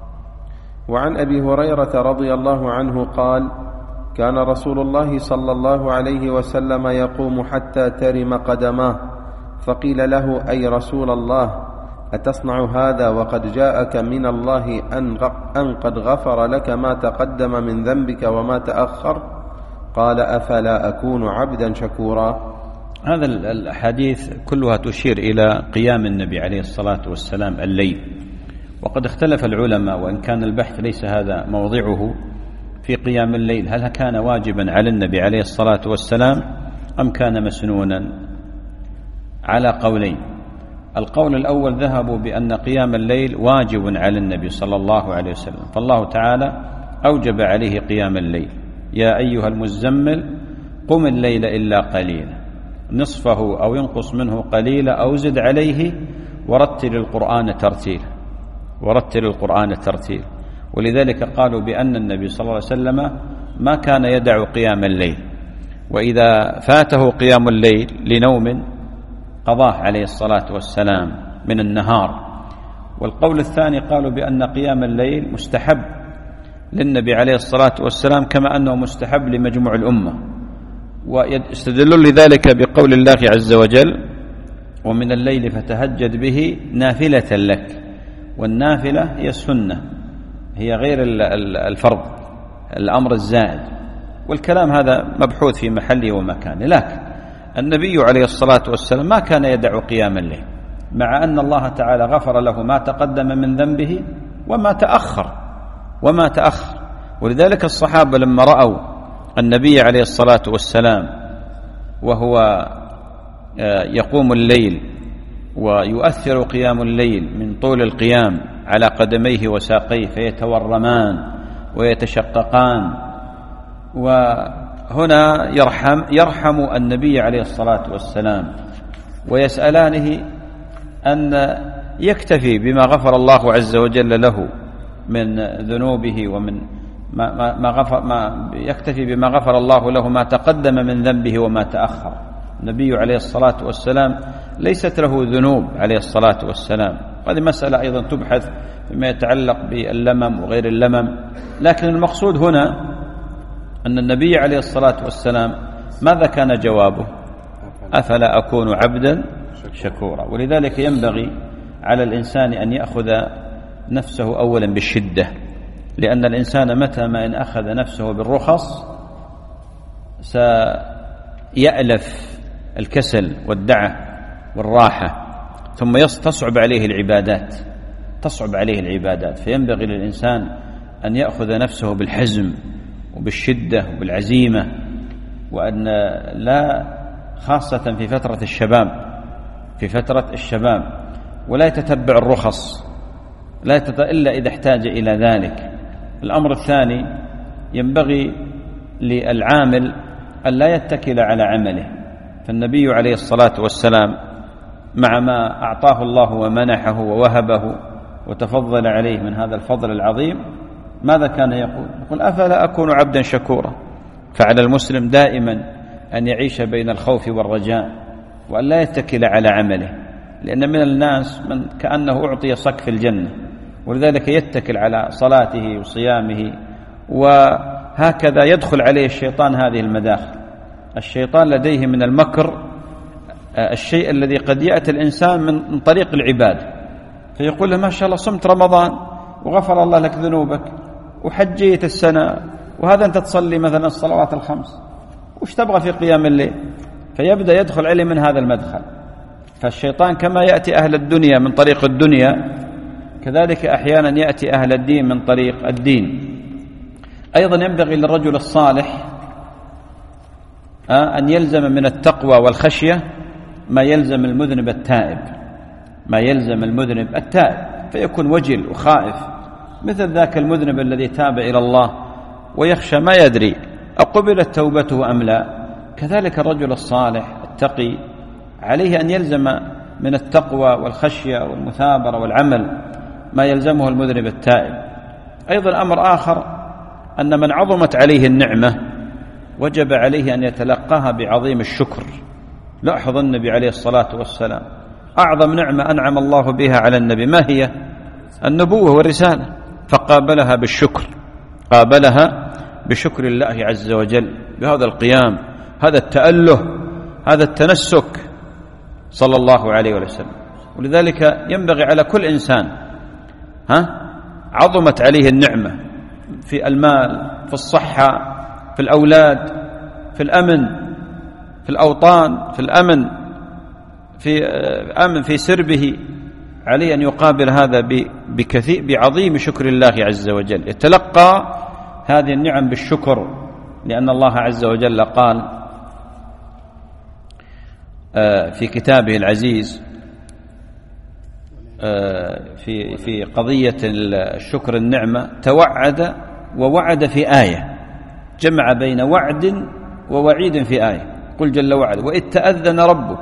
وعن أبي هريرة رضي الله عنه قال: كان رسول الله صلى الله عليه وسلم يقوم حتى ترم قدماه، فقيل له: أي رسول الله، أتصنع هذا وقد جاءك من الله أن قد غفر لك ما تقدم من ذنبك وما تأخر؟ قال: أفلا أكون عبدا شكورا؟ هذا الحديث كلها تشير إلى قيام النبي عليه الصلاة والسلام الليل، وقد اختلف العلماء، وإن كان البحث ليس هذا موضعه، في قيام الليل، هل كان واجبا على النبي عليه الصلاة والسلام أم كان مسنونا؟ على قولين. القول الأول ذهبوا بأن قيام الليل واجب على النبي صلى الله عليه وسلم، فالله تعالى أوجب عليه قيام الليل: يا أيها المزمل قم الليل إلا قليلا، نصفه أو ينقص منه قليلا أو زد عليه ورتل القرآن ترتيلا ورتل القرآن ترتيلا. ولذلك قالوا بأن النبي صلى الله عليه وسلم ما كان يدع قيام الليل، وإذا فاته قيام الليل لنوم قضاه عليه الصلاة والسلام من النهار. والقول الثاني قالوا بأن قيام الليل مستحب للنبي عليه الصلاة والسلام، كما أنه مستحب لمجموع الأمة، ويستدلون لذلك بقول الله عز وجل: ومن الليل فتهجد به نافلة لك. والنافلة هي السنة، هي غير الفرض، الأمر الزائد. والكلام هذا مبحوث في محله ومكانه، لكن النبي عليه الصلاة والسلام ما كان يدع قيام الليل، مع أن الله تعالى غفر له ما تقدم من ذنبه وما تأخر وما تأخر ولذلك الصحابة لما رأوا النبي عليه الصلاة والسلام وهو يقوم الليل ويؤثر قيام الليل من طول القيام على قدميه وساقيه فيتورمان ويتشققان، وهنا يرحم, يرحم النبي عليه الصلاة والسلام ويسألانه أن يكتفي بما غفر الله عز وجل له من ذنوبه ومن ما, ما, ما, غفر ما يكتفي بما غفر الله له ما تقدم من ذنبه وما تأخر. النبي عليه الصلاة والسلام ليست له ذنوب عليه الصلاة والسلام، هذه مسألة أيضا تبحث فيما يتعلق باللمم وغير اللمم، لكن المقصود هنا أن النبي عليه الصلاة والسلام ماذا كان جوابه؟ أفلا أكون عبدا شكورا. ولذلك ينبغي على الإنسان أن يأخذ نفسه أولا بالشدة، لأن الإنسان متى ما إن أخذ نفسه بالرخص سيألف الكسل والدعة والراحة، ثم تصعب عليه العبادات تصعب عليه العبادات فينبغي للإنسان أن يأخذ نفسه بالحزم وبالشدة وبالعزيمة، وأن لا خاصة في فترة الشباب في فترة الشباب ولا يتتبع الرخص لا يتتبع إلا إذا احتاج إلى ذلك. الأمر الثاني ينبغي للعامل أن لا يتكل على عمله، فالنبي عليه الصلاة والسلام مع ما أعطاه الله ومنحه ووهبه وتفضل عليه من هذا الفضل العظيم ماذا كان يقول؟ يقول أفلا أكون عبدا شكورا. فعلى المسلم دائما أن يعيش بين الخوف والرجاء وأن لا يتكل على عمله، لأن من الناس من كأنه أعطي سقف الجنة ولذلك يتكل على صلاته وصيامه، وهكذا يدخل عليه الشيطان هذه المداخل. الشيطان لديه من المكر الشيء الذي قد يأتي الإنسان من طريق العبادة، فيقول له ما شاء الله صمت رمضان وغفر الله لك ذنوبك وحجيت السنة، وهذا أنت تصلي مثلا الصلوات الخمس، وش تبغى في قيام الليل؟ فيبدأ يدخل عليه من هذا المدخل. فالشيطان كما يأتي أهل الدنيا من طريق الدنيا كذلك أحيانا يأتي أهل الدين من طريق الدين. أيضا ينبغي للرجل الصالح أن يلزم من التقوى والخشية ما يلزم المذنب التائب، ما يلزم المذنب التائب، فيكون وجل وخائف مثل ذاك المذنب الذي تاب إلى الله ويخشى ما يدري أقبلت توبته أم لا. كذلك الرجل الصالح التقي عليه أن يلزم من التقوى والخشية والمثابرة والعمل ما يلزمه المذنب التائب. أيضا أمر آخر أن من عظمت عليه النعمة وجب عليه أن يتلقاها بعظيم الشكر. لاحظ النبي عليه الصلاة والسلام أعظم نعمة أنعم الله بها على النبي ما هي؟ النبوة والرسالة، فقابلها بالشكر، قابلها بشكر الله عز وجل بهذا القيام، هذا التأله، هذا التنسك صلى الله عليه وسلم. ولذلك ينبغي على كل إنسان ها عظمت عليه النعمة في المال، في الصحة، في الأولاد، في الأمن، في الأوطان، في الأمن، في أمن في سربه، عليه أن يقابل هذا بكثير بعظيم شكر الله عز وجل، يتلقى هذه النعم بالشكر، لأن الله عز وجل قال في كتابه العزيز في في قضية الشكر النعمة توعد ووعد في آية، جمع بين وعد ووعيد في آية. قل جل وعلا وإذ تأذن ربك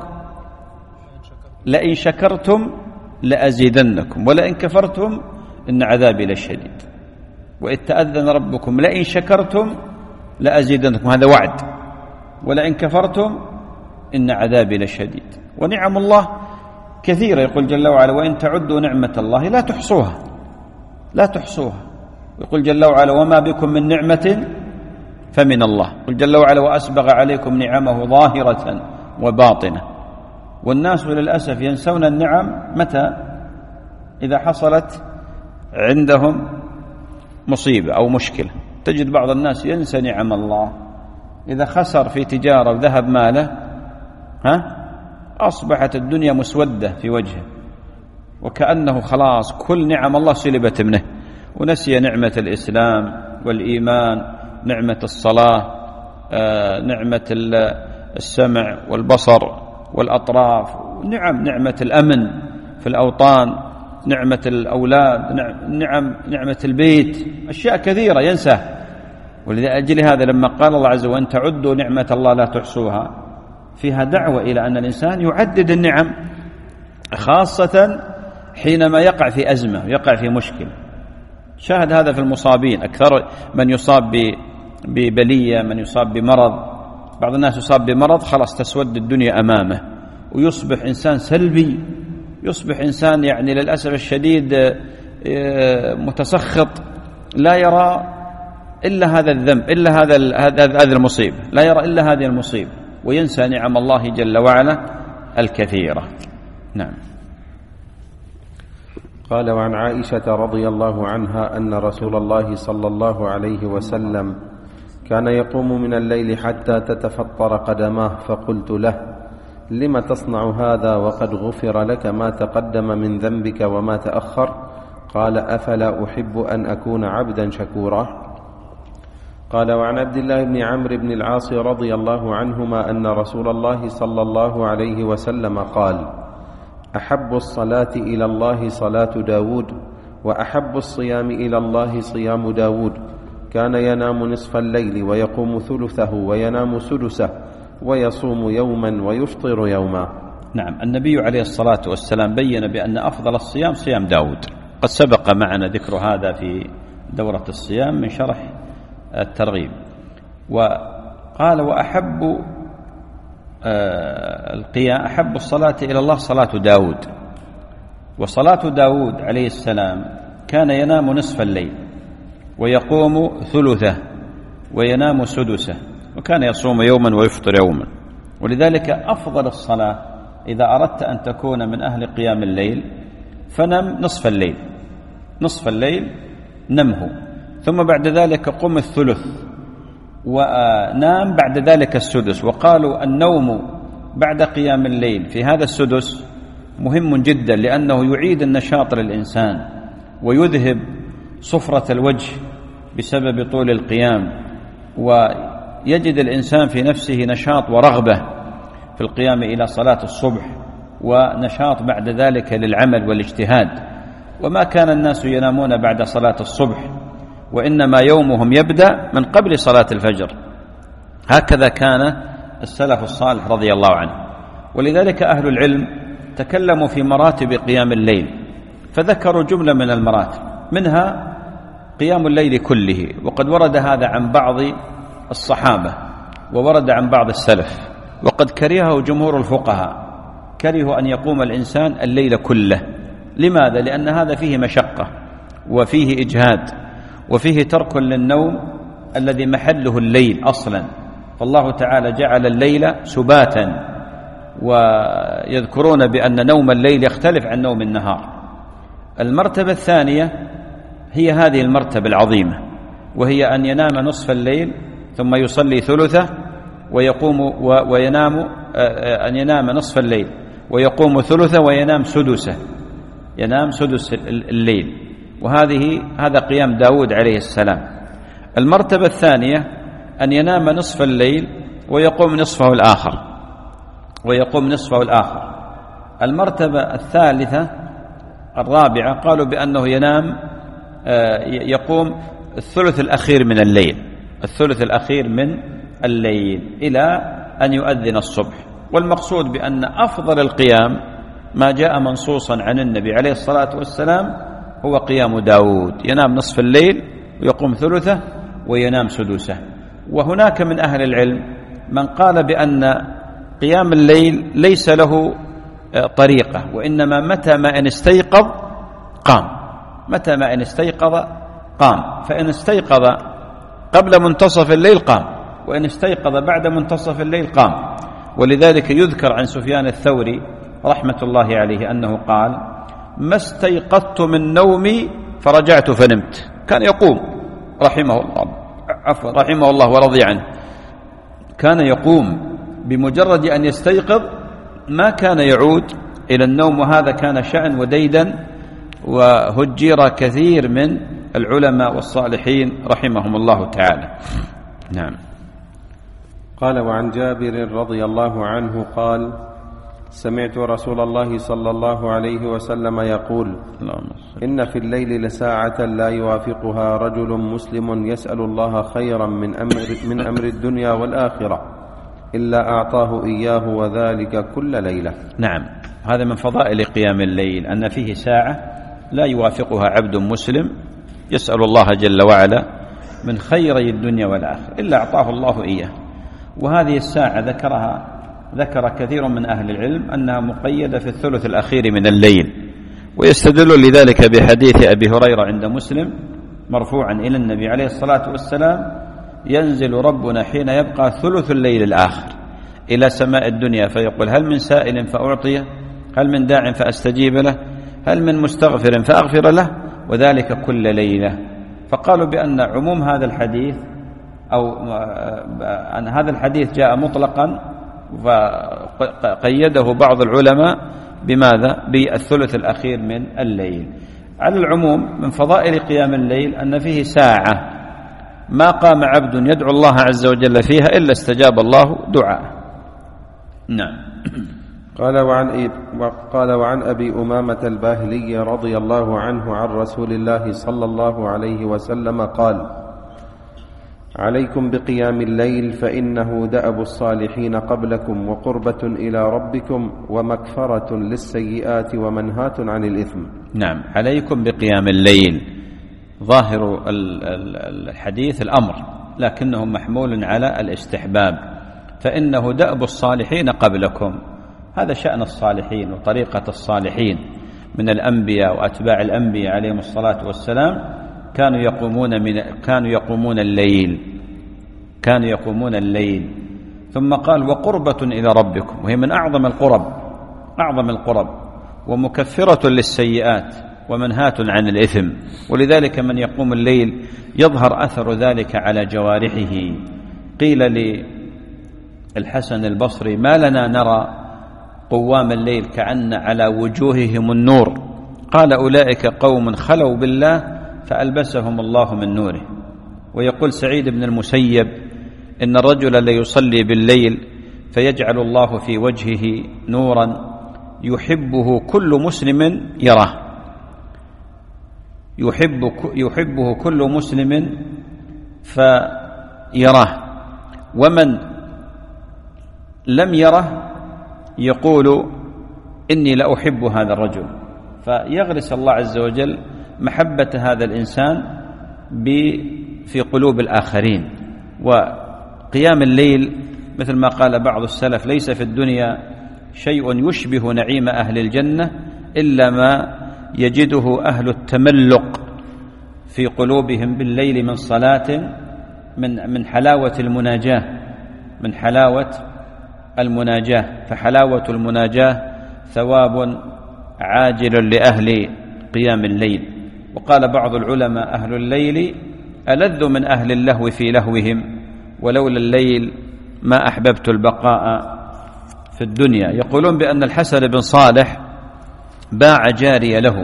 لئن شكرتم لأزيدنكم ولئن كفرتم إن عذابي لشديد. وإذ تأذن ربكم لئن شكرتم لأزيدنكم، هذا وعد، ولئن كفرتم إن عذابي لشديد. ونعم الله كثيرة، يقول جل وعلا وإن تعدوا نعمة الله لا تحصوها، لا تحصوها. يقول جل وعلا وما بكم من نعمة فمن الله. يقول جل وعلا وأسبغ عليكم نعمه ظاهرة وباطنة. والناس للأسف ينسون النعم متى؟ إذا حصلت عندهم مصيبة أو مشكلة. تجد بعض الناس ينسى نعم الله، إذا خسر في تجارة وذهب ماله ها أصبحت الدنيا مسودة في وجهه، وكأنه خلاص كل نعم الله سلبت منه، ونسي نعمة الإسلام والإيمان، نعمة الصلاة، آه نعمة السمع والبصر والأطراف، نعم نعمة الأمن في الأوطان، نعمة الأولاد، نعم نعمة البيت، أشياء كثيرة ينسى. ولأجل هذا لما قال الله عز وجل وأن تعدوا نعمة الله لا تحصوها، فيها دعوة إلى أن الإنسان يعدد النعم، خاصة حينما يقع في أزمة ويقع في مشكلة. شاهد هذا في المصابين، أكثر من يصاب ببلية، من يصاب بمرض. بعض الناس يصاب بمرض خلاص تسود الدنيا أمامه ويصبح إنسان سلبي، يصبح إنسان يعني للأسف الشديد متسخط، لا يرى إلا هذا الذنب، إلا هذا هذه المصيبة، لا يرى إلا هذه المصيبة، وينسى نعم الله جل وعلا الكثيرة. نعم. قال وعن عائشة رضي الله عنها أن رسول الله صلى الله عليه وسلم كان يقوم من الليل حتى تتفطر قدماه، فقلت له لم تصنع هذا وقد غفر لك ما تقدم من ذنبك وما تأخر؟ قال أفلا أحب أن أكون عبدا شكورا. قال وعن عبد الله بن عمرو بن العاص رضي الله عنهما أن رسول الله صلى الله عليه وسلم قال أحب الصلاة إلى الله صلاة داود، وأحب الصيام إلى الله صيام داود، كان ينام نصف الليل ويقوم ثلثه وينام سدسه ويصوم يوما ويفطر يوما. نعم، النبي عليه الصلاة والسلام بين بأن أفضل الصيام صيام داود، قد سبق معنا ذكر هذا في دورة الصيام من شرح الترغيب. وقال وأحب القيام أحب الصلاة إلى الله صلاة داود، وصلاة داود عليه السلام كان ينام نصف الليل ويقوم ثلثه وينام سدسه، وكان يصوم يوما ويفطر يوما. ولذلك أفضل الصلاة إذا أردت أن تكون من أهل قيام الليل فنم نصف الليل، نصف الليل نمه، ثم بعد ذلك قم الثلث ونام بعد ذلك السدس. وقالوا النوم بعد قيام الليل في هذا السدس مهم جدا، لأنه يعيد النشاط للإنسان ويذهب صفرة الوجه بسبب طول القيام، ويجد الإنسان في نفسه نشاط ورغبة في القيام إلى صلاة الصبح، ونشاط بعد ذلك للعمل والاجتهاد. وما كان الناس ينامون بعد صلاة الصبح، وإنما يومهم يبدأ من قبل صلاة الفجر، هكذا كان السلف الصالح رضي الله عنه. ولذلك أهل العلم تكلموا في مراتب قيام الليل، فذكروا جملة من المراتب، منها قيام الليل كله، وقد ورد هذا عن بعض الصحابة وورد عن بعض السلف، وقد كرهه جمهور الفقهاء، كرهوا أن يقوم الإنسان الليل كله. لماذا؟ لأن هذا فيه مشقة وفيه إجهاد وفيه ترك للنوم الذي محله الليل أصلا، فالله تعالى جعل الليل سباتا، ويذكرون بأن نوم الليل يختلف عن نوم النهار. المرتبة الثانية هي هذه المرتبة العظيمة، وهي أن ينام نصف الليل ثم يصلي ثلثه ويقوم وينام أن ينام نصف الليل ويقوم ثلثه وينام سدسه، ينام سدس الليل، وهذه هذا قيام داود عليه السلام. المرتبة الثانية أن ينام نصف الليل ويقوم نصفه الآخر ويقوم نصفه الآخر. المرتبة الثالثة الرابعة قالوا بأنه ينام يقوم الثلث الأخير من الليل، الثلث الأخير من الليل إلى أن يؤذن الصبح. والمقصود بأن أفضل القيام ما جاء منصوصا عن النبي عليه الصلاة والسلام هو قيام داود، ينام نصف الليل ويقوم ثلثه وينام سدسه. وهناك من أهل العلم من قال بأن قيام الليل ليس له طريقة، وإنما متى ما إن استيقظ قام، متى ما إن استيقظ قام، فإن استيقظ قبل منتصف الليل قام، وإن استيقظ بعد منتصف الليل قام. ولذلك يذكر عن سفيان الثوري رحمة الله عليه أنه قال: ما استيقظت من نومي فرجعت فنمت. كان يقوم رحمه الله عفوا رحمه الله ورضي عنه، كان يقوم بمجرد أن يستيقظ ما كان يعود إلى النوم، وهذا كان شأن وديدا وهجر كثير من العلماء والصالحين رحمهم الله تعالى. نعم. قال: وعن جابر رضي الله عنه قال: سمعت رسول الله صلى الله عليه وسلم يقول: إن في الليل لساعة لا يوافقها رجل مسلم يسأل الله خيرا من أمر, من أمر الدنيا والآخرة إلا أعطاه إياه، وذلك كل ليلة. نعم، هذا من فضائل قيام الليل، أن فيه ساعة لا يوافقها عبد مسلم يسأل الله جل وعلا من خيري الدنيا والآخرة إلا أعطاه الله إياه. وهذه الساعة ذكرها ذكر كثير من أهل العلم أنها مقيدة في الثلث الأخير من الليل، ويستدل لذلك بحديث أبي هريرة عند مسلم مرفوعا إلى النبي عليه الصلاة والسلام: ينزل ربنا حين يبقى ثلث الليل الآخر إلى سماء الدنيا فيقول: هل من سائل فأعطيه، هل من داع فأستجيب له، هل من مستغفر فأغفر له، وذلك كل ليلة. فقالوا بأن عموم هذا الحديث أو أن هذا الحديث جاء مطلقا، فقيده بعض العلماء بماذا؟ بالثلث الأخير من الليل. على العموم من فضائل قيام الليل أن فيه ساعة ما قام عبد يدعو الله عز وجل فيها إلا استجاب الله دعاءه. نعم. قال وعن, قال وعن أبي أمامة الباهلي رضي الله عنه عن رسول الله صلى الله عليه وسلم قال: عليكم بقيام الليل فإنه دأب الصالحين قبلكم وقربة إلى ربكم ومكفرة للسيئات ومنهاة عن الإثم. نعم، عليكم بقيام الليل، ظاهر الحديث الأمر، لكنه محمول على الاستحباب، فإنه دأب الصالحين قبلكم. هذا شأن الصالحين وطريقة الصالحين من الأنبياء وأتباع الأنبياء عليهم الصلاة والسلام، كانوا يقومون من كانوا يقومون الليل كانوا يقومون الليل ثم قال: وقربة إلى ربكم، وهي من أعظم القرب أعظم القرب ومكفرة للسيئات ومنهاة عن الإثم. ولذلك من يقوم الليل يظهر أثر ذلك على جوارحه. قيل للحسن البصري: ما لنا نرى قوام الليل كأن على وجوههم النور؟ قال: أولئك قوم خلوا بالله فألبسهم الله من نوره. ويقول سعيد بن المسيب: إن الرجل ليصلي بالليل فيجعل الله في وجهه نورا يحبه كل مسلم يراه يحب يحبه كل مسلم فيراه، ومن لم يره يقول: إني لأحب هذا الرجل. فيغرس الله عز وجل محبة هذا الإنسان في قلوب الآخرين. وقيام الليل مثل ما قال بعض السلف: ليس في الدنيا شيء يشبه نعيم أهل الجنة إلا ما يجده أهل التملق في قلوبهم بالليل من صلاة، من من حلاوة المناجاة من حلاوة المناجاة فحلاوة المناجاة ثواب عاجل لأهل قيام الليل. وقال بعض العلماء: أهل الليل ألذ من أهل اللهو في لهوهم، ولولا الليل ما أحببت البقاء في الدنيا. يقولون بأن الحسن بن صالح باع جارية له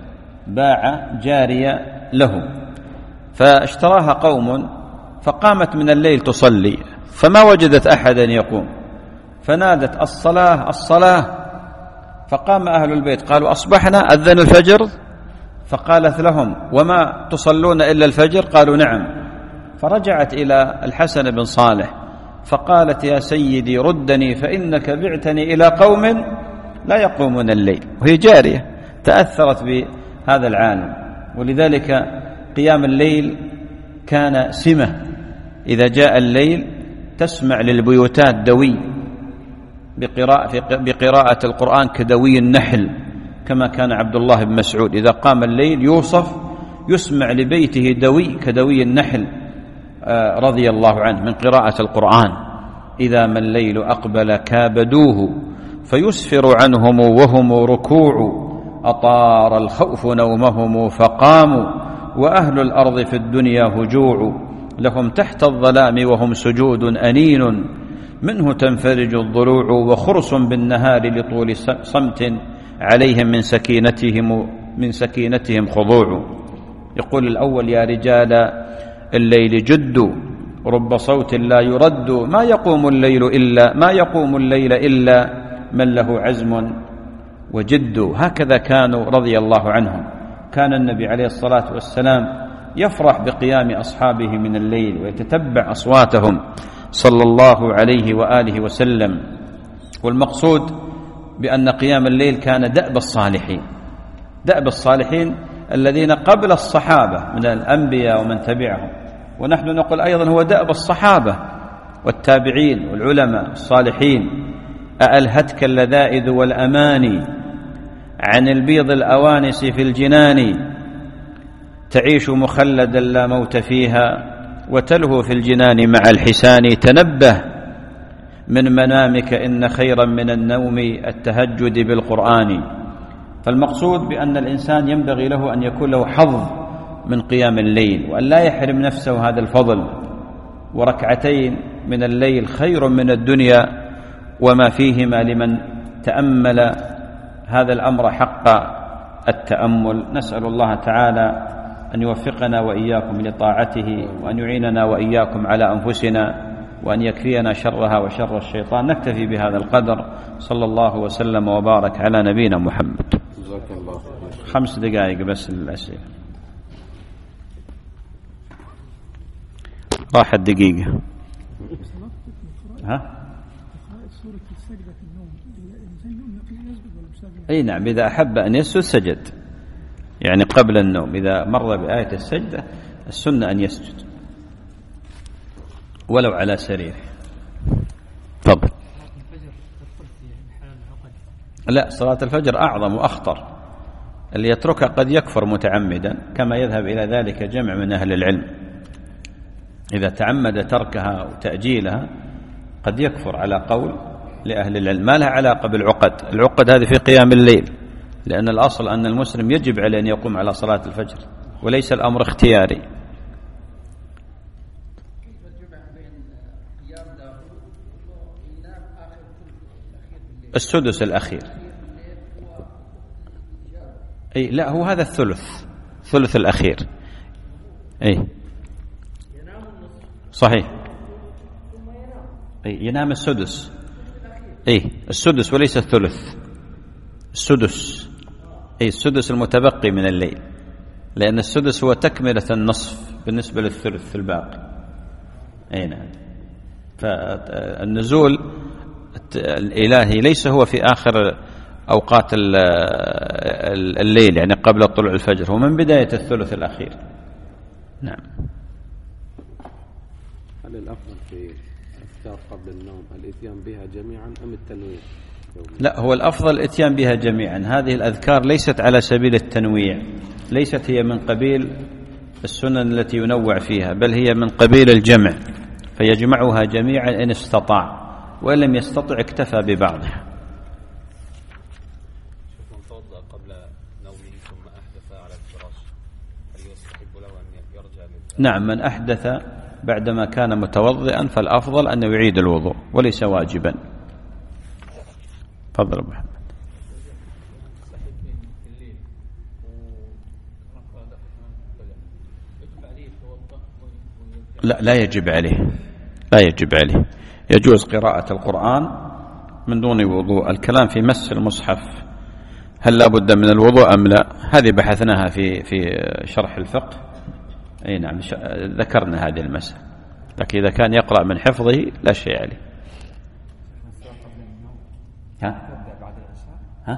باع جارية له فاشتراها قوم، فقامت من الليل تصلي، فما وجدت أحدا يقوم، فنادت: الصلاة الصلاة. فقام أهل البيت قالوا: أصبحنا، أذن الفجر. فقالت لهم: وما تصلون إلا الفجر؟ قالوا: نعم. فرجعت إلى الحسن بن صالح فقالت: يا سيدي ردني، فإنك بعتني إلى قوم لا يقومون الليل. وهي جارية تأثرت بهذا العالم. ولذلك قيام الليل كان سمة. إذا جاء الليل تسمع للبيوتات دوي بقراءة, بقراءة القرآن كدوي النحل، كما كان عبد الله بن مسعود إذا قام الليل يوصف يسمع لبيته دوي كدوي النحل رضي الله عنه من قراءة القرآن. إذا ما الليل أقبل كابدوه فيسفر عنهم وهم ركوع، أطار الخوف نومهم فقاموا، وأهل الأرض في الدنيا هجوع، لهم تحت الظلام وهم سجود أنين، منه تنفرج الضلوع، وخرص بالنهار لطول صمت عليهم من سكينتهم من سكينتهم خضوع. يقول الأول: يا رجال الليل جدوا، رب صوت لا يرد، ما يقوم الليل إلا ما يقوم الليل إلا من له عزم وجد. هكذا كانوا رضي الله عنهم. كان النبي عليه الصلاة والسلام يفرح بقيام أصحابه من الليل ويتتبع أصواتهم صلى الله عليه وآله وسلم. والمقصود بأن قيام الليل كان دأب الصالحين دأب الصالحين الذين قبل الصحابة من الأنبياء ومن تبعهم. ونحن نقول أيضا هو دأب الصحابة والتابعين والعلماء الصالحين. أألهتك اللذائذ والأماني عن البيض الأوانس في الجنان، تعيش مخلدا لا موت فيها وتلهو في الجنان مع الحسان. تنبه من منامك إن خيرا من النوم التهجد بالقرآن. فالمقصود بأن الإنسان ينبغي له أن يكون له حظ من قيام الليل، وأن لا يحرم نفسه هذا الفضل. وركعتين من الليل خير من الدنيا وما فيهما لمن تأمل هذا الأمر حق التأمل. نسأل الله تعالى أن يوفقنا وإياكم لطاعته، وأن يعيننا وإياكم على أنفسنا، وأن يكفينا شرها وشر الشيطان. نكتفي بهذا القدر. صلى الله وسلم وبارك على نبينا محمد. خمس دقائق بس للأسئلة. راحت دقيقة. ها؟ أي نعم، إذا أحب أن يسجد سجد، يعني قبل النوم إذا مر بآية السجدة السنة أن يسجد ولو على سريره. تفضل. لا، صلاة الفجر أعظم وأخطر، اللي يتركها قد يكفر متعمدا كما يذهب إلى ذلك جمع من أهل العلم. إذا تعمد تركها وتأجيلها قد يكفر على قول لأهل العلم. ما لها علاقة بالعقد، العقد هذه في قيام الليل، لأن الأصل أن المسلم يجب عليه أن يقوم على صلاة الفجر وليس الأمر اختياري. السدس الأخير. أي لا، هو هذا الثلث، ثلث الأخير. أي صحيح. أي ينام السدس. أي السدس وليس الثلث، السدس. أي السدس المتبقي من الليل، لأن السدس هو تكملة النصف بالنسبة للثلث الباقي. أي نعم. فالنزول الإلهي ليس هو في آخر أوقات الليل، يعني قبل طلوع الفجر، هو من بداية الثلث الأخير. نعم. هل الأفضل في الأذكار قبل النوم الإتيان بها جميعا أم التنويع؟ لا، هو الأفضل الإتيان بها جميعا. هذه الأذكار ليست على سبيل التنويع، ليست هي من قبيل السنن التي ينوع فيها، بل هي من قبيل الجمع، فيجمعها جميعا إن استطاع، وإن لم يستطع اكتفى ببعضها. نعم، من أحدث بعدما كان متوضئا فالأفضل أن يعيد الوضوء وليس واجبا. تفضل أبو محمد. لا لا يجب عليه، لا يجب عليه. يجوز قراءة القرآن من دون وضوء. الكلام في مس المصحف، هل لا بد من الوضوء أم لا؟ هذه بحثناها في في شرح الفقه. أي نعم، ذكرنا هذه المسألة. لكن إذا كان يقرأ من حفظه لا شيء عليه. ها؟ ها؟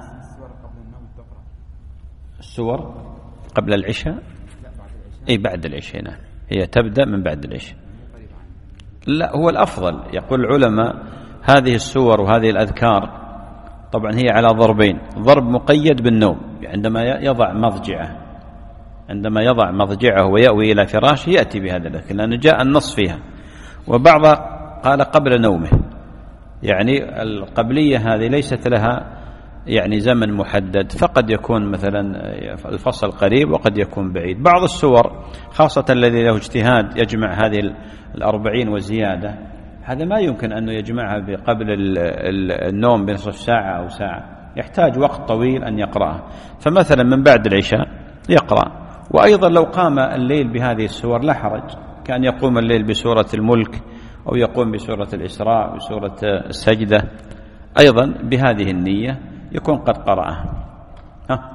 السور قبل العشاء؟ أي بعد العشاء. نعم، هي تبدأ من بعد العشاء. لا، هو الأفضل. يقول العلماء هذه السور وهذه الأذكار طبعا هي على ضربين: ضرب مقيد بالنوم عندما يضع مضجعه، عندما يضع مضجعه ويأوي إلى فراشه يأتي بهذا الذكر، لأن جاء النص فيها. وبعض قال قبل نومه، يعني القبلية هذه ليست لها يعني زمن محدد، فقد يكون مثلا الفصل قريب وقد يكون بعيد. بعض السور خاصة الذي له اجتهاد يجمع هذه الأربعين وزيادة، هذا ما يمكن أنه يجمعها قبل النوم بنصف ساعة أو ساعة، يحتاج وقت طويل أن يقرأها. فمثلا من بعد العشاء يقرأ. وأيضا لو قام الليل بهذه السور لا حرج، كان يقوم الليل بسورة الملك أو يقوم بسورة الإسراء بسورة السجدة، أيضا بهذه النية يكون قد قرأها. ها؟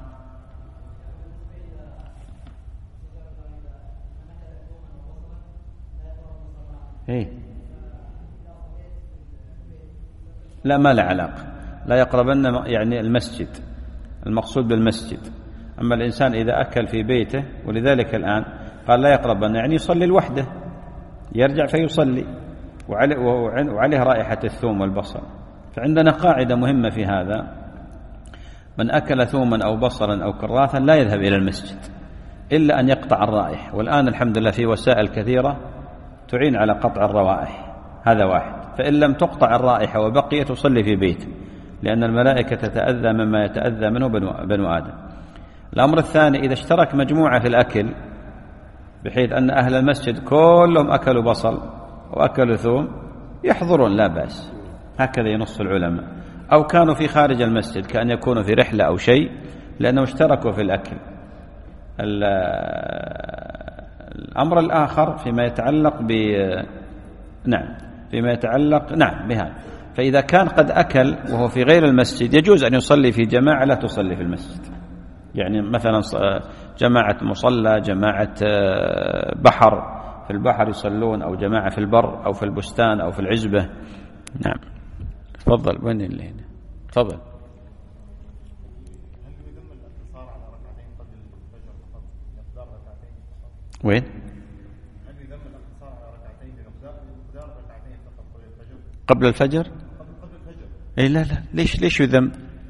إيه؟ لا، ما لا علاقة. لا يقربن يعني المسجد، المقصود بالمسجد. أما الإنسان إذا أكل في بيته، ولذلك الآن قال لا يقربن يعني يصلي لوحده، يرجع فيصلي وعليه, وعليه رائحة الثوم والبصل. فعندنا قاعدة مهمة في هذا: من أكل ثوما أو بصلا أو كراثا لا يذهب إلى المسجد إلا أن يقطع الرائحة. والآن الحمد لله في وسائل كثيرة تعين على قطع الروائح، هذا واحد. فإن لم تقطع الرائحة وبقي تصلي في بيته، لأن الملائكة تتأذى مما يتأذى منه بنو آدم. الأمر الثاني: إذا اشترك مجموعة في الأكل بحيث أن أهل المسجد كلهم أكلوا بصل وأكلوا ثوم يحضرون، لا بأس، هكذا ينص العلماء. أو كانوا في خارج المسجد كأن يكونوا في رحلة أو شيء، لأنه اشتركوا في الأكل. الأمر الآخر فيما يتعلق ب نعم فيما يتعلق نعم بهذا. فإذا كان قد أكل وهو في غير المسجد يجوز أن يصلي في جماعة لا تصلي في المسجد، يعني مثلا جماعة مصلى، جماعة بحر في البحر يصلون، أو جماعة في البر أو في البستان أو في العزبة. نعم تفضل. وين اللي هنا؟ تفضل. وين؟ قبل الفجر؟ اي لا لا، ليش ليش يذم؟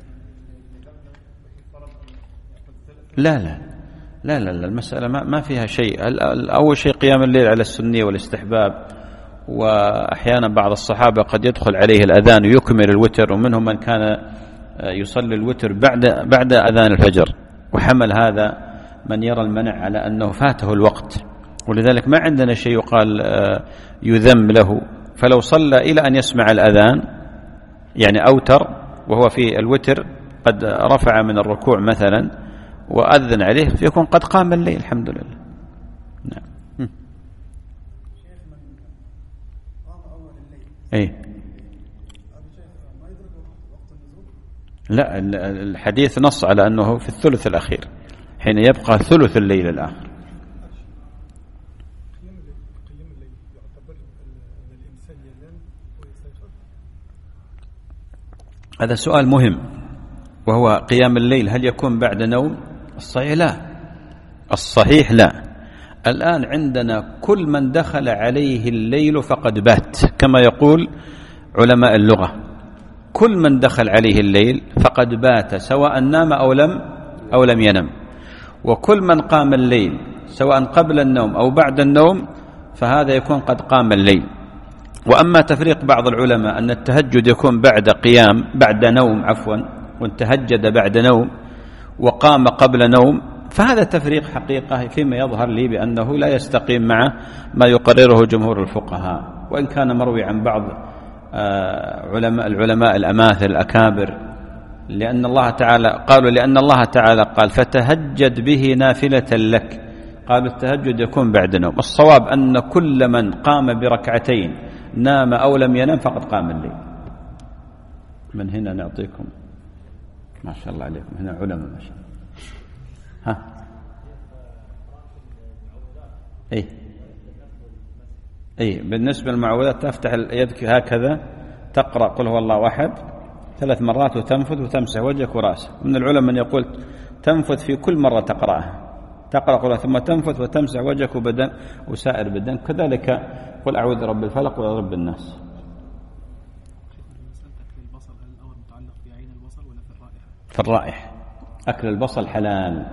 لا لا لا لا, لا المسألة ما, ما فيها شيء. أول شيء قيام الليل على السنية والاستحباب، وأحيانا بعض الصحابة قد يدخل عليه الأذان ويكمل الوتر، ومنهم من كان يصلي الوتر بعد بعد أذان الفجر، وحمل هذا من يرى المنع على أنه فاته الوقت، ولذلك ما عندنا شيء يقال يذم له. فلو صلى إلى أن يسمع الأذان يعني أوتر وهو في الوتر قد رفع من الركوع مثلا وأذن عليه، فيكون قد قام الليل الحمد لله. نعم. أي لا، الحديث نص على أنه في الثلث الأخير حين يبقى ثلث الليل الآخر. هذا سؤال مهم، وهو قيام الليل هل يكون بعد نوم؟ الصحيح لا، الصحيح لا. الآن عندنا كل من دخل عليه الليل فقد بات، كما يقول علماء اللغة، كل من دخل عليه الليل فقد بات سواء نام أو لم أو لم ينم، وكل من قام الليل سواء قبل النوم أو بعد النوم فهذا يكون قد قام الليل. وأما تفريق بعض العلماء أن التهجد يكون بعد قيام بعد نوم عفوا وتهجد بعد نوم وقام قبل نوم، فهذا تفريق حقيقة فيما يظهر لي بأنه لا يستقيم مع ما يقرره جمهور الفقهاء، وإن كان مروي عن بعض علماء العلماء الأماثل الأكابر، لأن الله تعالى قالوا لأن الله تعالى قال فتهجد به نافلة لك، قالوا التهجد يكون بعد نوم. الصواب أن كل من قام بركعتين نام أو لم ينام فقد قام الليل. من هنا نعطيكم ما شاء الله عليكم، هنا علماء ما شاء الله. ها اي اي بالنسبه للمعوذات تفتح يدك هكذا، تقرا قل هو الله احد ثلاث مرات وتنفذ وتمسح وجهك وراسك. من العلماء من يقول تنفذ في كل مره تقراها، تقرا قل ثم تنفذ وتمسح وجهك وبدن وسائر بدن، كذلك قل اعوذ برب الفلق ورب الناس. في الرائحة. أكل البصل حلال،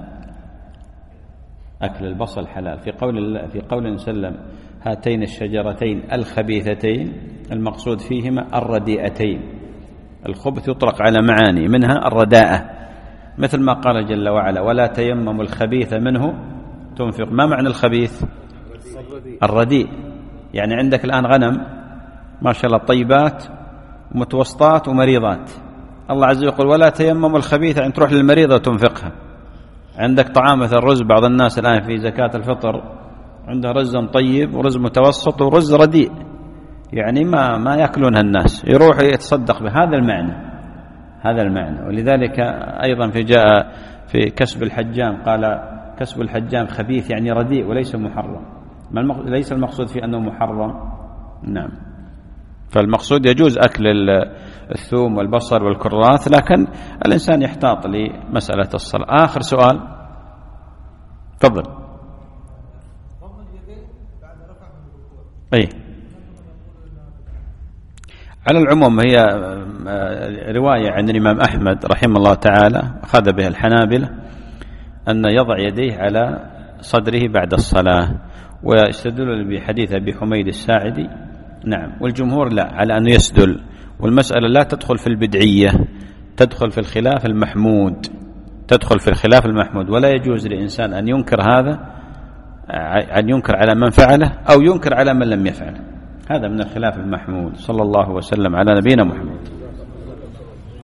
أكل البصل حلال. في قول الله في قول سلم هاتين الشجرتين الخبيثتين المقصود فيهما الرديئتين. الخبث يطلق على معاني منها الرداءة، مثل ما قال جل وعلا ولا تيمموا الخبيث منه تنفق. ما معنى الخبيث؟ الرديء. يعني عندك الآن غنم ما شاء الله طيبات متوسطات ومريضات، الله عز وجل يقول ولا تيمموا الخبيث، يعني تروح للمريضة وتنفقها. عندك طعام مثل الرز، بعض الناس الآن في زكاة الفطر عنده رز طيب ورز متوسط ورز رديء، يعني ما ما يأكلونها الناس، يروح يتصدق بهذا المعنى، هذا المعنى. ولذلك أيضا في جاء في كسب الحجام قال كسب الحجام خبيث يعني رديء وليس محرم، ليس المقصود في أنه محرم. نعم. فالمقصود يجوز أكل الثوم والبصل والكرات، لكن الإنسان يحتاط لمسألة الصلاة. آخر سؤال تفضل. أي على العموم هي رواية عن الإمام أحمد رحمه الله تعالى أخذ بها الحنابلة أن يضع يديه على صدره بعد الصلاة، ويستدل بحديث أبي حميد الساعدي. نعم. والجمهور لا، على أنه يسدل، والمسألة لا تدخل في البدعية، تدخل في الخلاف المحمود، تدخل في الخلاف المحمود، ولا يجوز لإنسان أن ينكر هذا، أن ينكر على من فعله أو ينكر على من لم يفعله، هذا من الخلاف المحمود. صلى الله وسلم على نبينا محمد.